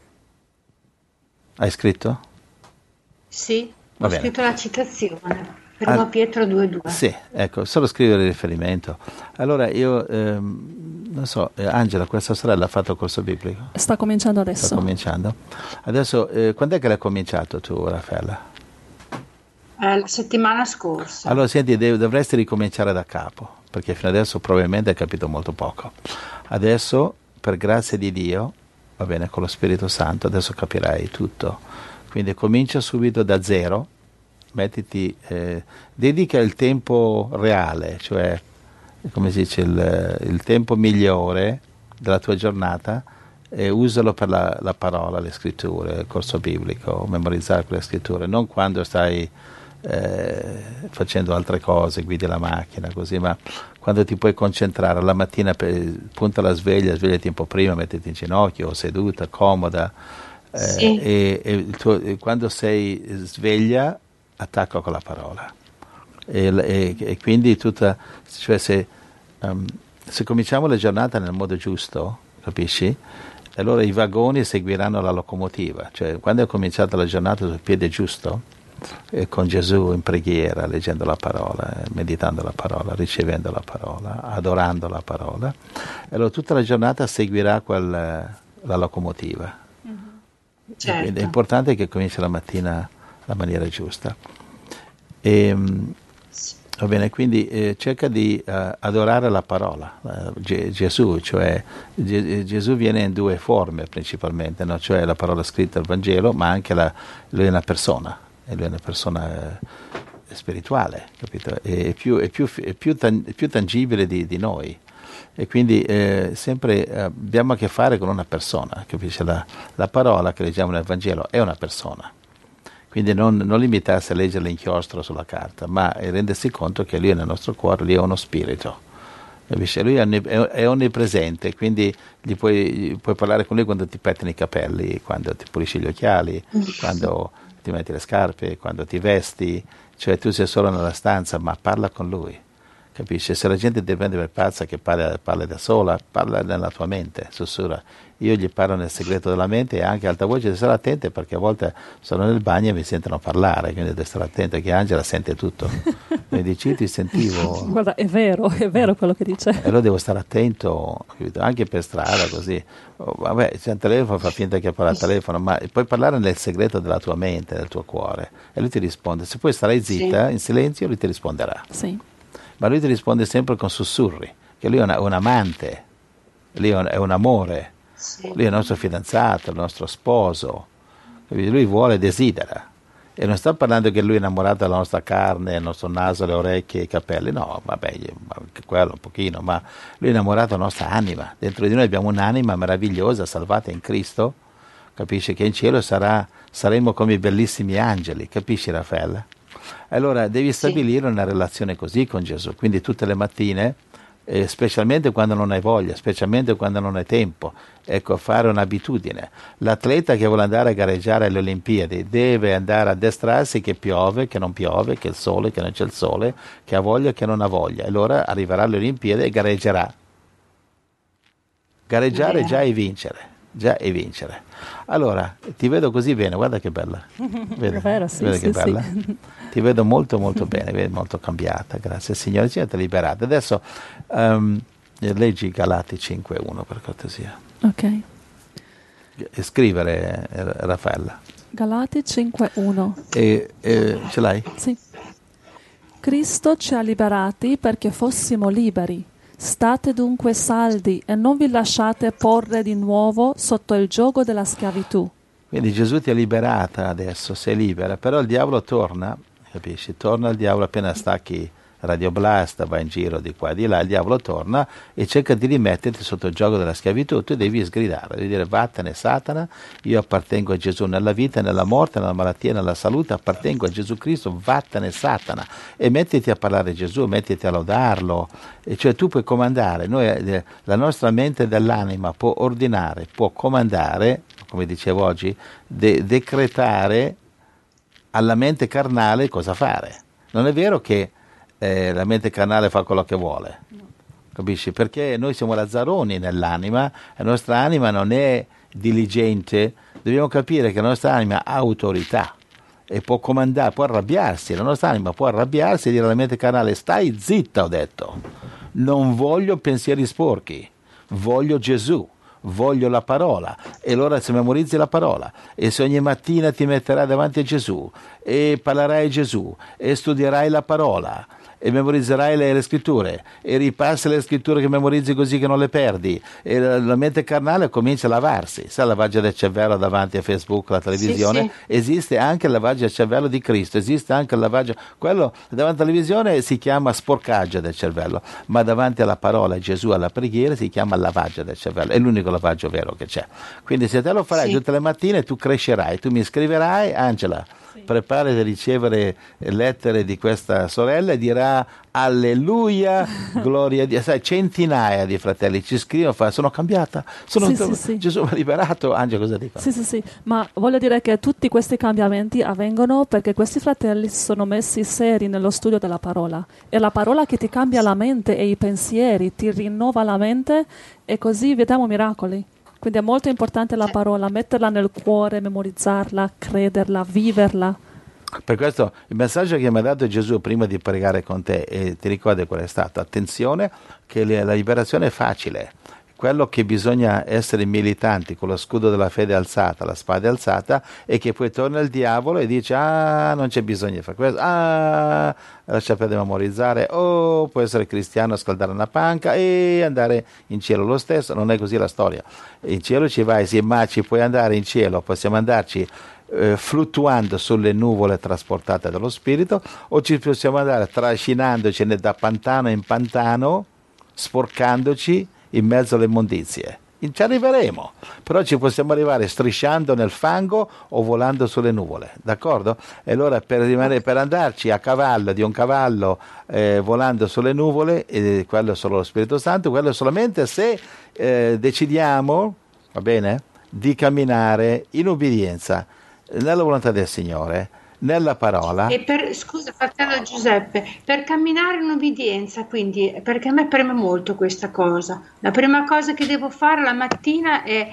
Hai scritto? Sì, Va ho bene. scritto la citazione. Primo Ah, Pietro due due. Sì, ecco, solo scrivere il riferimento. Allora io, ehm, non so, eh, Angela, questa sorella ha fatto il corso biblico? Sta cominciando Sta adesso. cominciando? Adesso, eh, quando è che l'hai cominciato tu, Raffaella? Eh, la settimana scorsa. Allora, senti, dev- dovresti ricominciare da capo, perché fino adesso probabilmente hai capito molto poco. Adesso, per grazia di Dio, va bene, con lo Spirito Santo, adesso capirai tutto Quindi comincia subito da zero, mettiti, eh, dedica il tempo reale, cioè come si dice, il, il tempo migliore della tua giornata, e usalo per la, la parola, le scritture, il corso biblico, memorizzare quelle scritture, non quando stai eh, facendo altre cose, guidi la macchina, così, ma quando ti puoi concentrare. La mattina per, punta la sveglia, svegliati un po' prima, mettiti in ginocchio, seduta, comoda, eh, Sì. e, e, il tuo, e quando sei sveglia, attacca con la parola. E, e, e quindi tutta, cioè se, um, se cominciamo la giornata nel modo giusto, capisci? Allora i vagoni seguiranno la locomotiva, cioè quando è cominciata la giornata sul piede giusto, eh, con Gesù in preghiera, leggendo la parola, meditando la parola, ricevendo la parola, adorando la parola, allora tutta la giornata seguirà quel, la locomotiva. Certo. Quindi è importante che cominci la mattina alla maniera giusta. E, va bene, quindi eh, cerca di uh, adorare la parola, uh, Ge- Gesù, cioè Ge- Gesù viene in due forme principalmente, no? Cioè la parola scritta, il Vangelo, ma anche la, lui è una persona, e lui è una persona eh, spirituale, capito? È più, è più, è più, tan- è più tangibile di, di noi, e quindi eh, sempre eh, abbiamo a che fare con una persona, capisci? La, la parola che leggiamo nel Vangelo è una persona. Quindi non, non limitarsi a leggere l'inchiostro sulla carta, ma rendersi conto che lui è nel nostro cuore, lui è uno spirito. Capisci? Lui è, è onnipresente, quindi gli puoi, puoi parlare con lui quando ti pettini i capelli, quando ti pulisci gli occhiali, quando ti metti le scarpe, quando ti vesti, cioè tu sei solo nella stanza, ma parla con lui. Capisci? Se la gente ti prende per pazza che parla, parla da sola, parla nella tua mente, sussurra. Io gli parlo nel segreto della mente, e anche a alta voce, devi stare attento, perché a volte sono nel bagno e mi sentono parlare, quindi devi stare attento, che Angela sente tutto. Mi dici, ti sentivo. Guarda, è vero, è vero quello che dice. E allora devo stare attento, anche per strada, così. Oh, vabbè, c'è un telefono, fa finta che parla al telefono, ma puoi parlare nel segreto della tua mente, del tuo cuore, e lui ti risponde. Se poi starai zitta, sì, in silenzio, lui ti risponderà. Sì. Ma lui ti risponde sempre con sussurri, che lui è una, un amante, lui è un, è un amore, sì, lui è il nostro fidanzato, il nostro sposo, lui vuole, desidera, e non sta parlando che lui è innamorato della nostra carne, il nostro naso, le orecchie, i capelli, no, vabbè, anche quello un pochino, ma lui è innamorato della nostra anima. Dentro di noi abbiamo un'anima meravigliosa, salvata in Cristo, capisci, che in cielo sarà, saremo come i bellissimi angeli, capisci, Raffaella? Allora devi stabilire, sì, una relazione così con Gesù, quindi tutte le mattine, eh, specialmente quando non hai voglia, specialmente quando non hai tempo, ecco, fare un'abitudine. L'atleta che vuole andare a gareggiare alle Olimpiadi deve andare a addestrarsi che piove, che non piove, che il sole, che non c'è il sole, che ha voglia, che non ha voglia, e allora arriverà alle Olimpiadi e gareggerà. Gareggiare yeah. già e vincere, già e vincere. Allora, ti vedo così bene, guarda che bella. Vedi, vero, sì, vedi sì, che bella? Sì. Ti vedo molto molto bene, vedi, molto cambiata, grazie Signore, ci siete liberati. Adesso um, leggi Galati cinque uno per cortesia. Ok. E scrivere, Raffaella. Galati cinque uno. E, e, ce l'hai? Sì. Cristo ci ha liberati perché fossimo liberi. State dunque saldi e non vi lasciate porre di nuovo sotto il giogo della schiavitù. Quindi Gesù ti ha liberata adesso, sei libera, però il diavolo torna, capisci? Torna il diavolo appena stacchi Radio Blast, va in giro di qua e di là, il diavolo torna e cerca di rimetterti sotto il gioco della schiavitù. Tu devi sgridare, devi dire: vattene Satana, io appartengo a Gesù nella vita, nella morte, nella malattia, nella salute, appartengo a Gesù Cristo, vattene Satana, e mettiti a parlare a Gesù, mettiti a lodarlo, e cioè tu puoi comandare. Noi, eh, la nostra mente dell'anima può ordinare, può comandare, come dicevo oggi, de- decretare alla mente carnale cosa fare. Non è vero che Eh, la mente carnale fa quello che vuole, no. Capisci? Perché noi siamo lazzaroni nell'anima, la nostra anima non è diligente, dobbiamo capire che la nostra anima ha autorità e può comandare, può arrabbiarsi, la nostra anima può arrabbiarsi e dire alla mente carnale: stai zitta, ho detto, non voglio pensieri sporchi, voglio Gesù, voglio la parola. E allora se memorizzi la parola e se ogni mattina ti metterai davanti a Gesù e parlerai a Gesù e studierai la parola e memorizzerai le, le scritture e ripassi le scritture che memorizzi così che non le perdi e la, la mente carnale comincia a lavarsi. Sai, il lavaggio del cervello davanti a Facebook, la televisione, Sì, sì. esiste anche il lavaggio del cervello di Cristo, esiste anche il lavaggio, quello davanti alla televisione si chiama sporcaggio del cervello, ma davanti alla parola Gesù, alla preghiera, si chiama lavaggio del cervello, è l'unico lavaggio vero che c'è. Quindi se te lo farai Sì. tutte le mattine tu crescerai, tu mi scriverai, Angela, preparati a ricevere lettere di questa sorella e dirà alleluia, gloria a Dio. Sai, centinaia di fratelli ci scrivono, fa, sono cambiata, sono Sì, sì, sì. Gesù mi ha liberato. Angela, cosa dicono? Sì, sì, sì, ma voglio dire che tutti questi cambiamenti avvengono perché questi fratelli si sono messi seri nello studio della parola. È la parola che ti cambia la mente e i pensieri, ti rinnova la mente e così vediamo miracoli. Quindi è molto importante la parola, metterla nel cuore, memorizzarla, crederla, viverla. Per questo il messaggio che mi ha dato Gesù prima di pregare con te, e ti ricordi qual è stato? Attenzione che la liberazione è facile. Quello che bisogna essere militanti con lo scudo della fede alzata, la spada alzata, e che poi torna il diavolo e dice ah non c'è bisogno di fare questo, ah lascia perdere memorizzare, oh può essere cristiano, scaldare una panca e andare in cielo lo stesso. Non è così la storia. In cielo ci vai, sì, ma ci puoi andare in cielo, possiamo andarci eh, fluttuando sulle nuvole trasportate dallo Spirito, o ci possiamo andare trascinandoci da pantano in pantano, sporcandoci in mezzo alle immondizie. Ci arriveremo, però ci possiamo arrivare strisciando nel fango o volando sulle nuvole, d'accordo? E allora per, rimanere, per andarci a cavallo di un cavallo eh, volando sulle nuvole, eh, quello è solo lo Spirito Santo, quello è solamente se eh, decidiamo, va bene, di camminare in ubbidienza nella volontà del Signore, nella parola. E per, scusa, fratello Giuseppe, per camminare in obbedienza, quindi, perché a me preme molto questa cosa. La prima cosa che devo fare la mattina è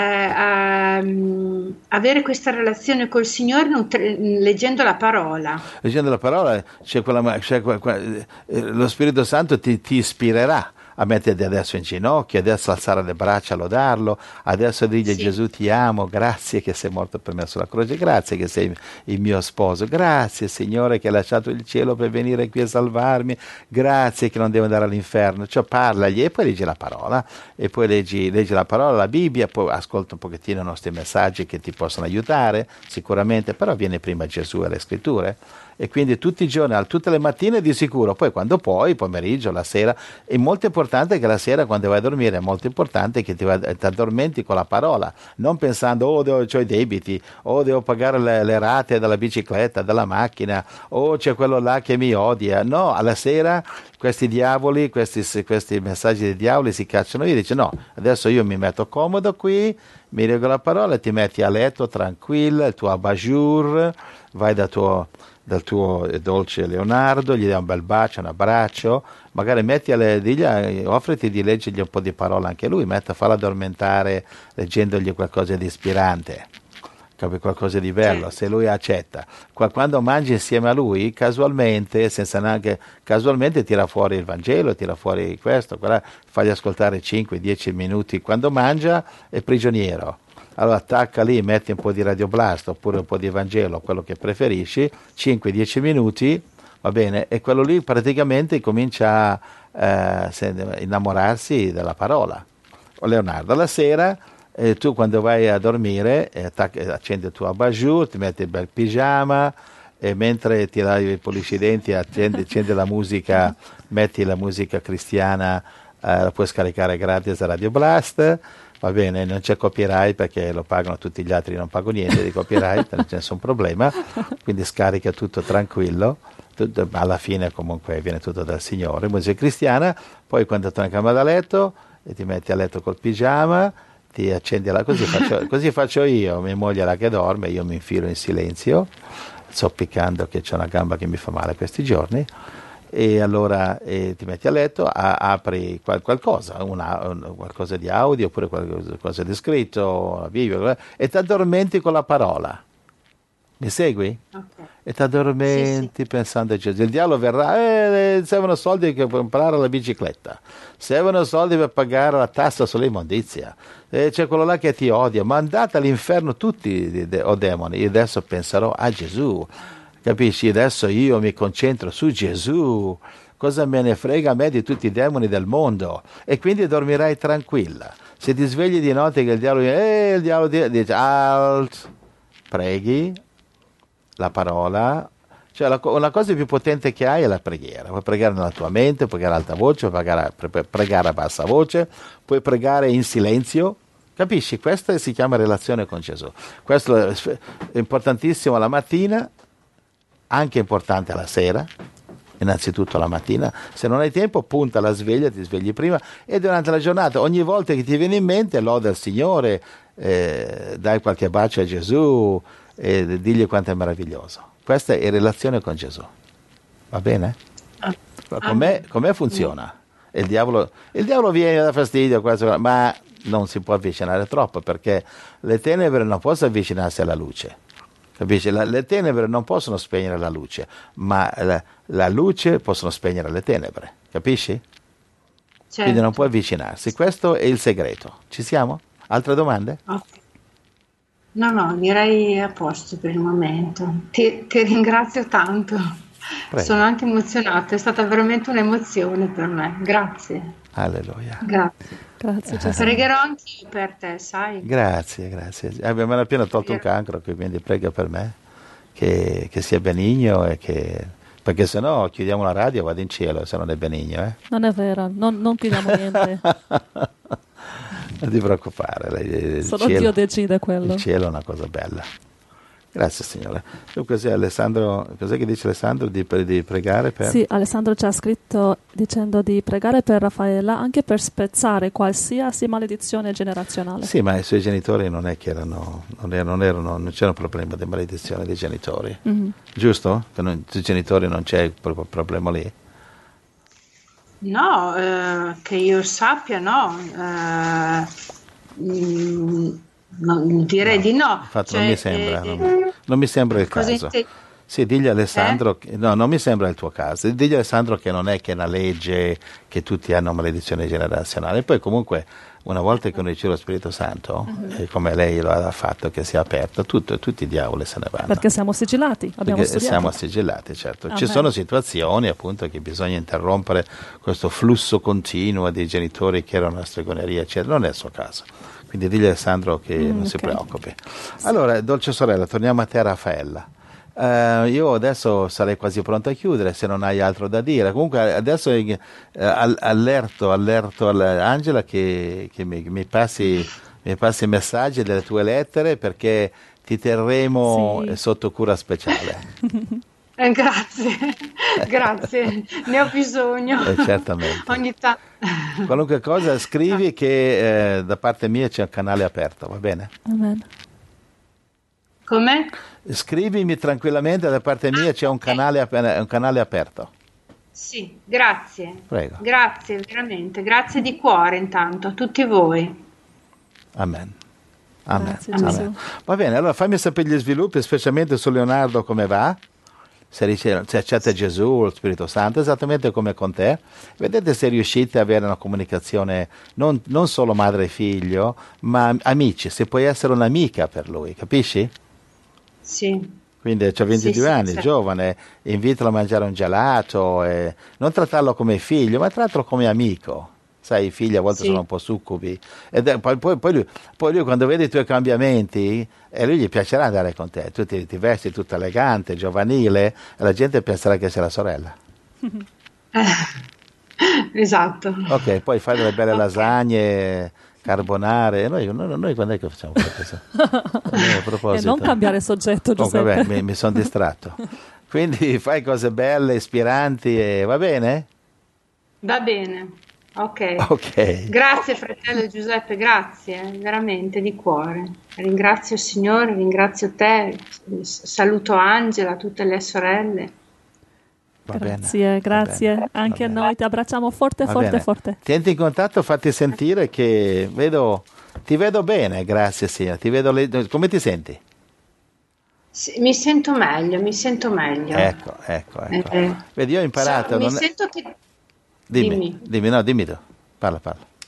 eh, um, avere questa relazione col Signore non tre- leggendo la parola. Leggendo la parola, c'è quella, c'è quella, quella, lo Spirito Santo ti, ti ispirerà a metterti adesso in ginocchio, adesso alzare le braccia a lodarlo, adesso dirgli Sì. Gesù ti amo, grazie che sei morto per me sulla croce, grazie che sei il mio sposo, grazie Signore che hai lasciato il cielo per venire qui a salvarmi, grazie che non devo andare all'inferno, cioè parlagli e poi leggi la parola, e poi leggi, leggi la parola, la Bibbia, poi ascolta un pochettino i nostri messaggi che ti possono aiutare sicuramente, però viene prima Gesù e le scritture. E quindi tutti i giorni, tutte le mattine di sicuro, poi quando puoi, pomeriggio, la sera, è molto importante che la sera quando vai a dormire, è molto importante che ti, ti addormenti con la parola, non pensando oh devo, ho i debiti, o oh, devo pagare le, le rate della bicicletta, della macchina, o oh, c'è quello là che mi odia. No, alla sera questi diavoli, questi, questi messaggi dei diavoli si cacciano via, dice no, adesso io mi metto comodo qui, mi leggo la parola, ti metti a letto tranquilla, il tuo abajur, vai da tuo dal tuo dolce Leonardo, gli dai un bel bacio, un abbraccio, magari metti alle, digli, offriti di leggergli un po' di parola anche lui, metta, fallo addormentare leggendogli qualcosa di ispirante, qualcosa di bello, se lui accetta. Quando mangi insieme a lui, casualmente, senza neanche, casualmente tira fuori il Vangelo, tira fuori questo, quella, fagli ascoltare cinque dieci minuti, quando mangia è prigioniero. Allora attacca lì, metti un po' di Radio Blast oppure un po' di Vangelo, quello che preferisci, cinque dieci minuti, va bene, e quello lì praticamente comincia a eh, innamorarsi della parola. Leonardo, la sera eh, tu quando vai a dormire eh, attacchi, accendi il tuo abajur, ti metti il bel pigiama e mentre ti lavi, pulisci i denti, accendi, accendi la musica, metti la musica cristiana, eh, la puoi scaricare gratis a Radio Blast. Va bene, non c'è copyright perché lo pagano tutti gli altri, non pago niente di copyright, non c'è nessun problema, quindi scarica tutto tranquillo, tutto, alla fine comunque viene tutto dal Signore, musica cristiana, poi quando torni in camera da letto e ti metti a letto col pigiama, ti accendi la, così faccio, così faccio io, mia moglie là che dorme, io mi infilo in silenzio, zoppicando che c'è una gamba che mi fa male questi giorni, e allora eh, ti metti a letto, a, apri qual, qualcosa, una, un, qualcosa di audio oppure qualcosa di scritto, la Bibbia, e ti addormenti con la parola. Mi segui? Okay. E ti addormenti Sì, sì. pensando a Gesù. Il diavolo verrà, eh, servono soldi per comprare la bicicletta, servono soldi per pagare la tassa sull'immondizia, eh, c'è quello là che ti odia, ma andate all'inferno tutti, o demoni. Io adesso penserò a Gesù. capisci? Adesso io mi concentro su Gesù, cosa me ne frega a me di tutti i demoni del mondo? E quindi dormirai tranquilla. Se ti svegli di notte che il diavolo dice, eh, il diavolo dice, alt, preghi, la parola, cioè la, una cosa più potente che hai è la preghiera. Puoi pregare nella tua mente, puoi pregare ad alta voce, puoi pregare, puoi pregare a bassa voce, puoi pregare in silenzio, capisci? Questa si chiama relazione con Gesù. Questo è importantissimo la mattina, anche importante la sera, innanzitutto la mattina. Se non hai tempo, punta la sveglia, ti svegli prima, e durante la giornata, ogni volta che ti viene in mente, loda il Signore, eh, dai qualche bacio a Gesù e digli quanto è maraviglioso. Questa è relazione con Gesù, va bene? Com'è, com'è funziona? Il diavolo, il diavolo viene da fastidio, questo, ma non si può avvicinare troppo, perché le tenebre non possono avvicinarsi alla luce, capisci? La, le tenebre non possono spegnere la luce, ma la, la luce possono spegnere le tenebre, capisci? Certo. Quindi non può avvicinarsi, questo è il segreto. Ci siamo? Altre domande? Okay. No, no, direi a posto per il momento. Ti, ti ringrazio tanto. Prego. Sono anche emozionata, è stata veramente un'emozione per me. Grazie. Alleluia. Grazie. Grazie, Gesù. Pregherò anch'io per te, sai? Grazie, grazie. Abbiamo appena tolto un cancro, quindi prega per me, che, che sia benigno e che... Perché se no chiudiamo la radio e vado in cielo, se non è benigno. Eh? Non è vero, non, non chiudiamo niente. Non ti preoccupare. Il Solo cielo, Dio decide quello. Il cielo è una cosa bella. Grazie Signore. Dunque sì, Alessandro, cos'è che dice Alessandro di, di pregare per? Sì, Alessandro ci ha scritto dicendo di pregare per Raffaella anche per spezzare qualsiasi maledizione generazionale. Sì, ma i suoi genitori non è che erano, non erano, non, erano, non c'era un problema di maledizione dei genitori, mm-hmm. giusto? Che non, i genitori non c'è proprio problema lì? No, eh, che io sappia no. Eh, mm, No, direi no, di no. Infatti cioè, non mi sembra, eh, non, non mi sembra il caso. Inte- sì, digli Alessandro, eh? che, no, non mi sembra il tuo caso. Digli Alessandro che non è che è una legge che tutti hanno maledizione generazionale. E poi comunque una volta che uno riceve lo Spirito Santo, uh-huh. e come lei lo ha fatto, che si è aperto, tutto, tutti i diavoli se ne vanno. Perché siamo sigillati, abbiamo Perché studiato. siamo sigillati, certo. Amen. Ci sono situazioni appunto che bisogna interrompere questo flusso continuo dei genitori che erano una stregoneria, eccetera. Non è il suo caso. Quindi digli Alessandro che mm, non okay. si preoccupi. Allora, dolce sorella, torniamo a te, Raffaella. Uh, io adesso sarei quasi pronto a chiudere se non hai altro da dire. Comunque adesso uh, allerto, allerto Angela che, che mi, mi passi mi passi i messaggi delle tue lettere, perché ti terremo sì. sotto cura speciale. Eh, grazie, grazie, ne ho bisogno. Eh, certamente. Ogni tanto. Qualunque cosa scrivi, che eh, da parte mia c'è un canale aperto, va bene? Amen. Come? Scrivimi tranquillamente, da parte mia c'è un canale, un canale aperto. Sì, grazie. Prego. Grazie, veramente. Grazie di cuore intanto a tutti voi. Amen. Amen. Grazie, Amen. Va bene, allora fammi sapere gli sviluppi, specialmente su Leonardo, come va. Se, rice- se accetta Gesù, lo Spirito Santo, esattamente come con te. Vedete se riuscite ad avere una comunicazione non, non solo madre e figlio, ma amici, se puoi essere un'amica per lui, capisci? Sì. Quindi c'ha ventidue sì, anni, sì, giovane, invitalo a mangiare un gelato, e non trattarlo come figlio, ma trattarlo come amico. Sai, i figli a volte sì. sono un po' succubi. E poi, poi, poi, lui, poi lui quando vede i tuoi cambiamenti, e lui gli piacerà andare con te. Tu ti, ti vesti tutta elegante, giovanile, e la gente penserà che sei la sorella. Esatto. Ok, poi fai delle belle okay. lasagne, carbonare. Noi, noi, noi quando è che facciamo questo? A proposito. E non cambiare soggetto, Giuseppe. Oh, vabbè, mi, mi sono distratto. Quindi fai cose belle, ispiranti, e va bene? Va bene. Ok, okay. Grazie fratello Giuseppe, grazie, veramente di cuore. Ringrazio il Signore, ringrazio te, saluto Angela, tutte le sorelle. Va grazie, bene, grazie. Bene, anche a noi, ti abbracciamo forte, va forte, bene. forte. Tienti in contatto, fatti sentire che vedo, ti vedo bene, grazie Signore, ti vedo le... come ti senti? Sì, mi sento meglio, mi sento meglio. Ecco, ecco, ecco. Eh, Vedi, io ho imparato. So, mi non... sento che... Dimmi, dimmi, dimmi, no, dimmi tu, parla, parla.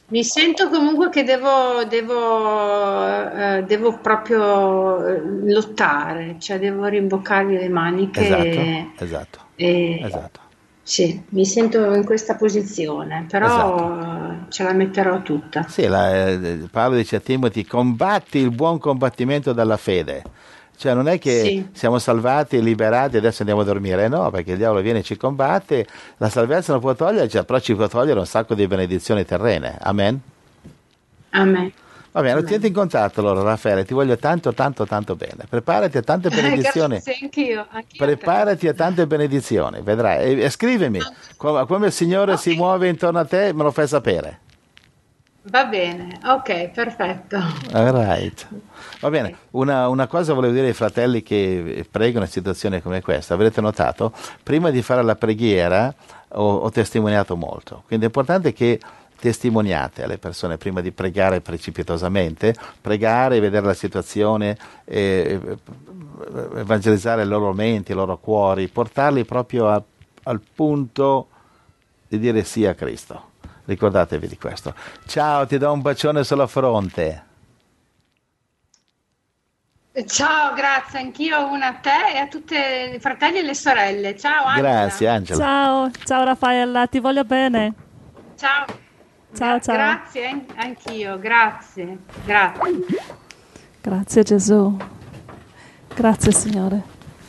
Mi sento comunque che devo, devo, eh, devo proprio eh, lottare, cioè devo rimboccarmi le maniche Esatto, e, esatto, e- esatto, sì, mi sento in questa posizione, esatto. però eh, ce la metterò tutta. Sì, la, eh, Paolo dice a Timothy, combatti il buon combattimento della fede. Cioè non è che Sì, siamo salvati e liberati e adesso andiamo a dormire, no, perché il diavolo viene e ci combatte, la salvezza non può toglierci, però ci può togliere un sacco di benedizioni terrene. Amen? amen. Va bene, Amen. tienti in contatto allora Raffaele, ti voglio tanto tanto tanto bene. Preparati a tante benedizioni. Grazie, anch'io, anch'io a te. Preparati a tante benedizioni, vedrai. E, e scrivimi, come, come il Signore si Ok, muove intorno a te, me lo fai sapere. va bene, ok, perfetto. All right. Va bene, Ok. una, una cosa volevo dire ai fratelli che pregano in situazioni come questa. Avrete notato, prima di fare la preghiera ho, ho testimoniato molto, quindi è importante che testimoniate alle persone prima di pregare precipitosamente, pregare, vedere la situazione, eh, evangelizzare i loro menti, i loro cuori, portarli proprio a- al punto di dire sì a Cristo. Ricordatevi di questo. Ciao, ti do un bacione sulla fronte. Ciao, grazie, anch'io una a te e a tutti i fratelli e le sorelle. Ciao Grazie, Angela. Angela. Ciao, ciao Raffaella, ti voglio bene. Ciao. Ciao, Gra- ciao. grazie, an- anch'io, grazie. Grazie. Grazie Gesù. Grazie Signore.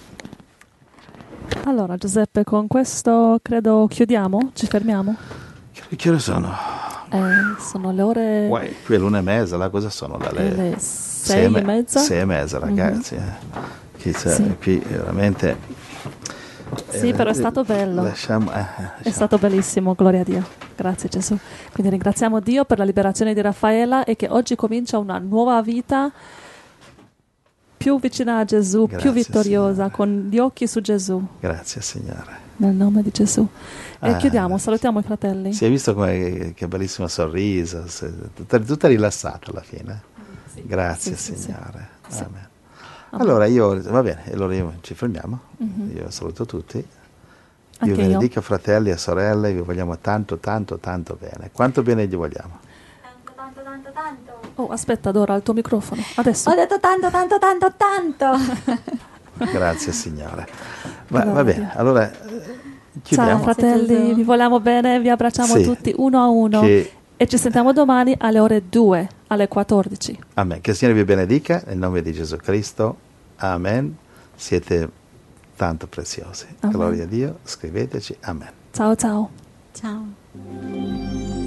Allora Giuseppe, con questo credo chiudiamo, ci fermiamo. Che, che ore sono? Eh, sono le ore Uè, qui è l'una e mezza, là cosa sono? Dalle le sei me- e mezza. sei e mezza, ragazzi. eh. Qui, c'è- Sì. qui veramente... Sì, eh, però è stato bello. Lasciamo, eh, eh, È lasciamo- stato bellissimo, gloria a Dio. Grazie Gesù. Quindi ringraziamo Dio per la liberazione di Raffaella e che oggi comincia una nuova vita più vicina a Gesù, Grazie, più vittoriosa, Signore. con gli occhi su Gesù, Grazie, Signore. nel nome di Gesù. E Ah, chiudiamo, salutiamo i fratelli. Si è visto come, che bellissimo sorriso, se- tutta, tutta rilassata alla fine. Grazie, Sì, sì, sì. Signore. Sì. Amen. Allora io, va bene, allora io ci fermiamo. Io saluto tutti. Dio Anche io. benedica fratelli e sorelle, vi vogliamo tanto, tanto, tanto bene. Quanto bene gli vogliamo? Tanto, tanto, tanto, tanto. Oh, aspetta Dora, il tuo microfono. Adesso. Ho detto tanto, tanto, tanto, tanto. Grazie Signore. Va, Gloria va a bene, Dio. allora eh, Ciao chiudiamo. fratelli, Gesù. vi vogliamo bene, vi abbracciamo Sì. tutti uno a uno Che- e ci sentiamo domani alle ore due, alle quattordici. Amen. Che il Signore vi benedica nel nome di Gesù Cristo. Amen. Siete tanto preziosi. Amen. Gloria a Dio. Scriveteci. Amen. Ciao ciao. Ciao.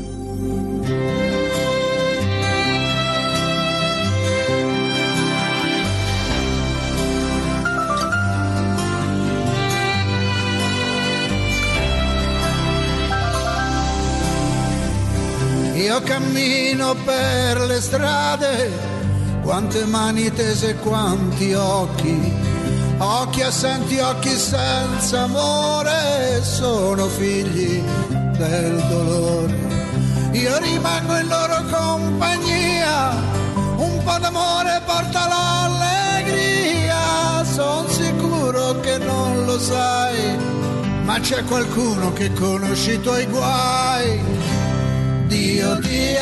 Io cammino per le strade, quante mani tese, quanti occhi, occhi assenti, occhi senza amore, sono figli del dolore. Io rimango in loro compagnia, un po' d'amore porta l'allegria, son sicuro che non lo sai, ma c'è qualcuno che conosce i tuoi guai. Dio ti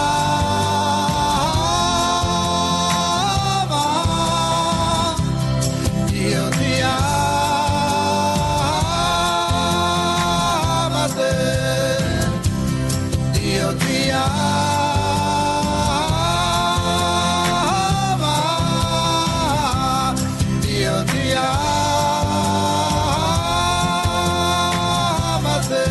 ama, Dio ti ama te, Dio ti ama, Dio ti ama te.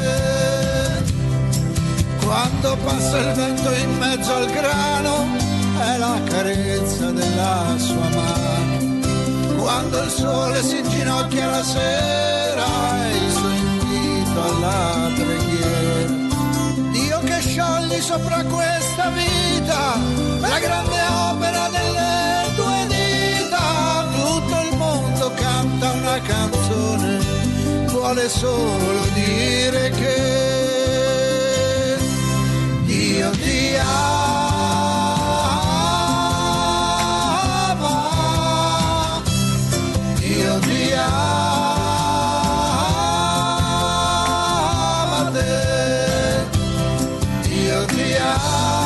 Quando passa il vento in mezzo al grano è la carezza della sua mano. Quando il sole si inginocchia la sera è il suo invito alla preghiera. Dio che sciogli sopra questa vita la grande opera delle tue dita. Tutto il mondo canta una canzone, vuole solo dire che Dio ti ama, Dio ti ama te, Dio ti ama.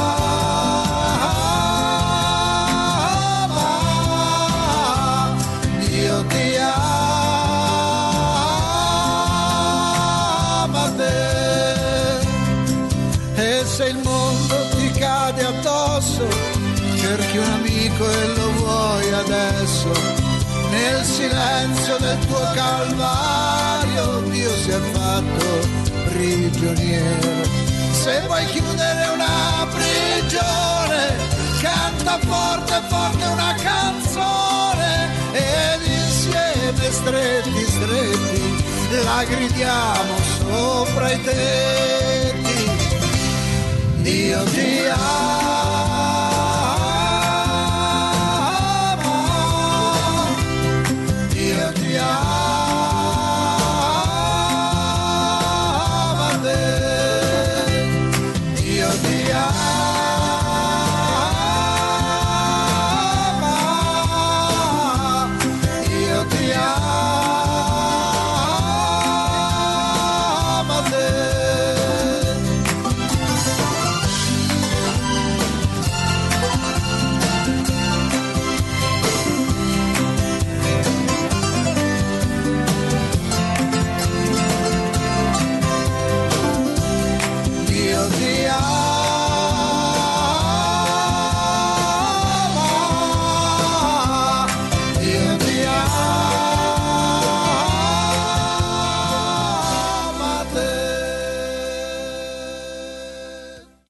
amico e lo vuoi adesso. Nel silenzio del tuo calvario Dio si è fatto prigioniero. Se vuoi chiudere una prigione, canta forte forte una canzone ed insieme stretti stretti la gridiamo sopra i tetti. Dio ti ama.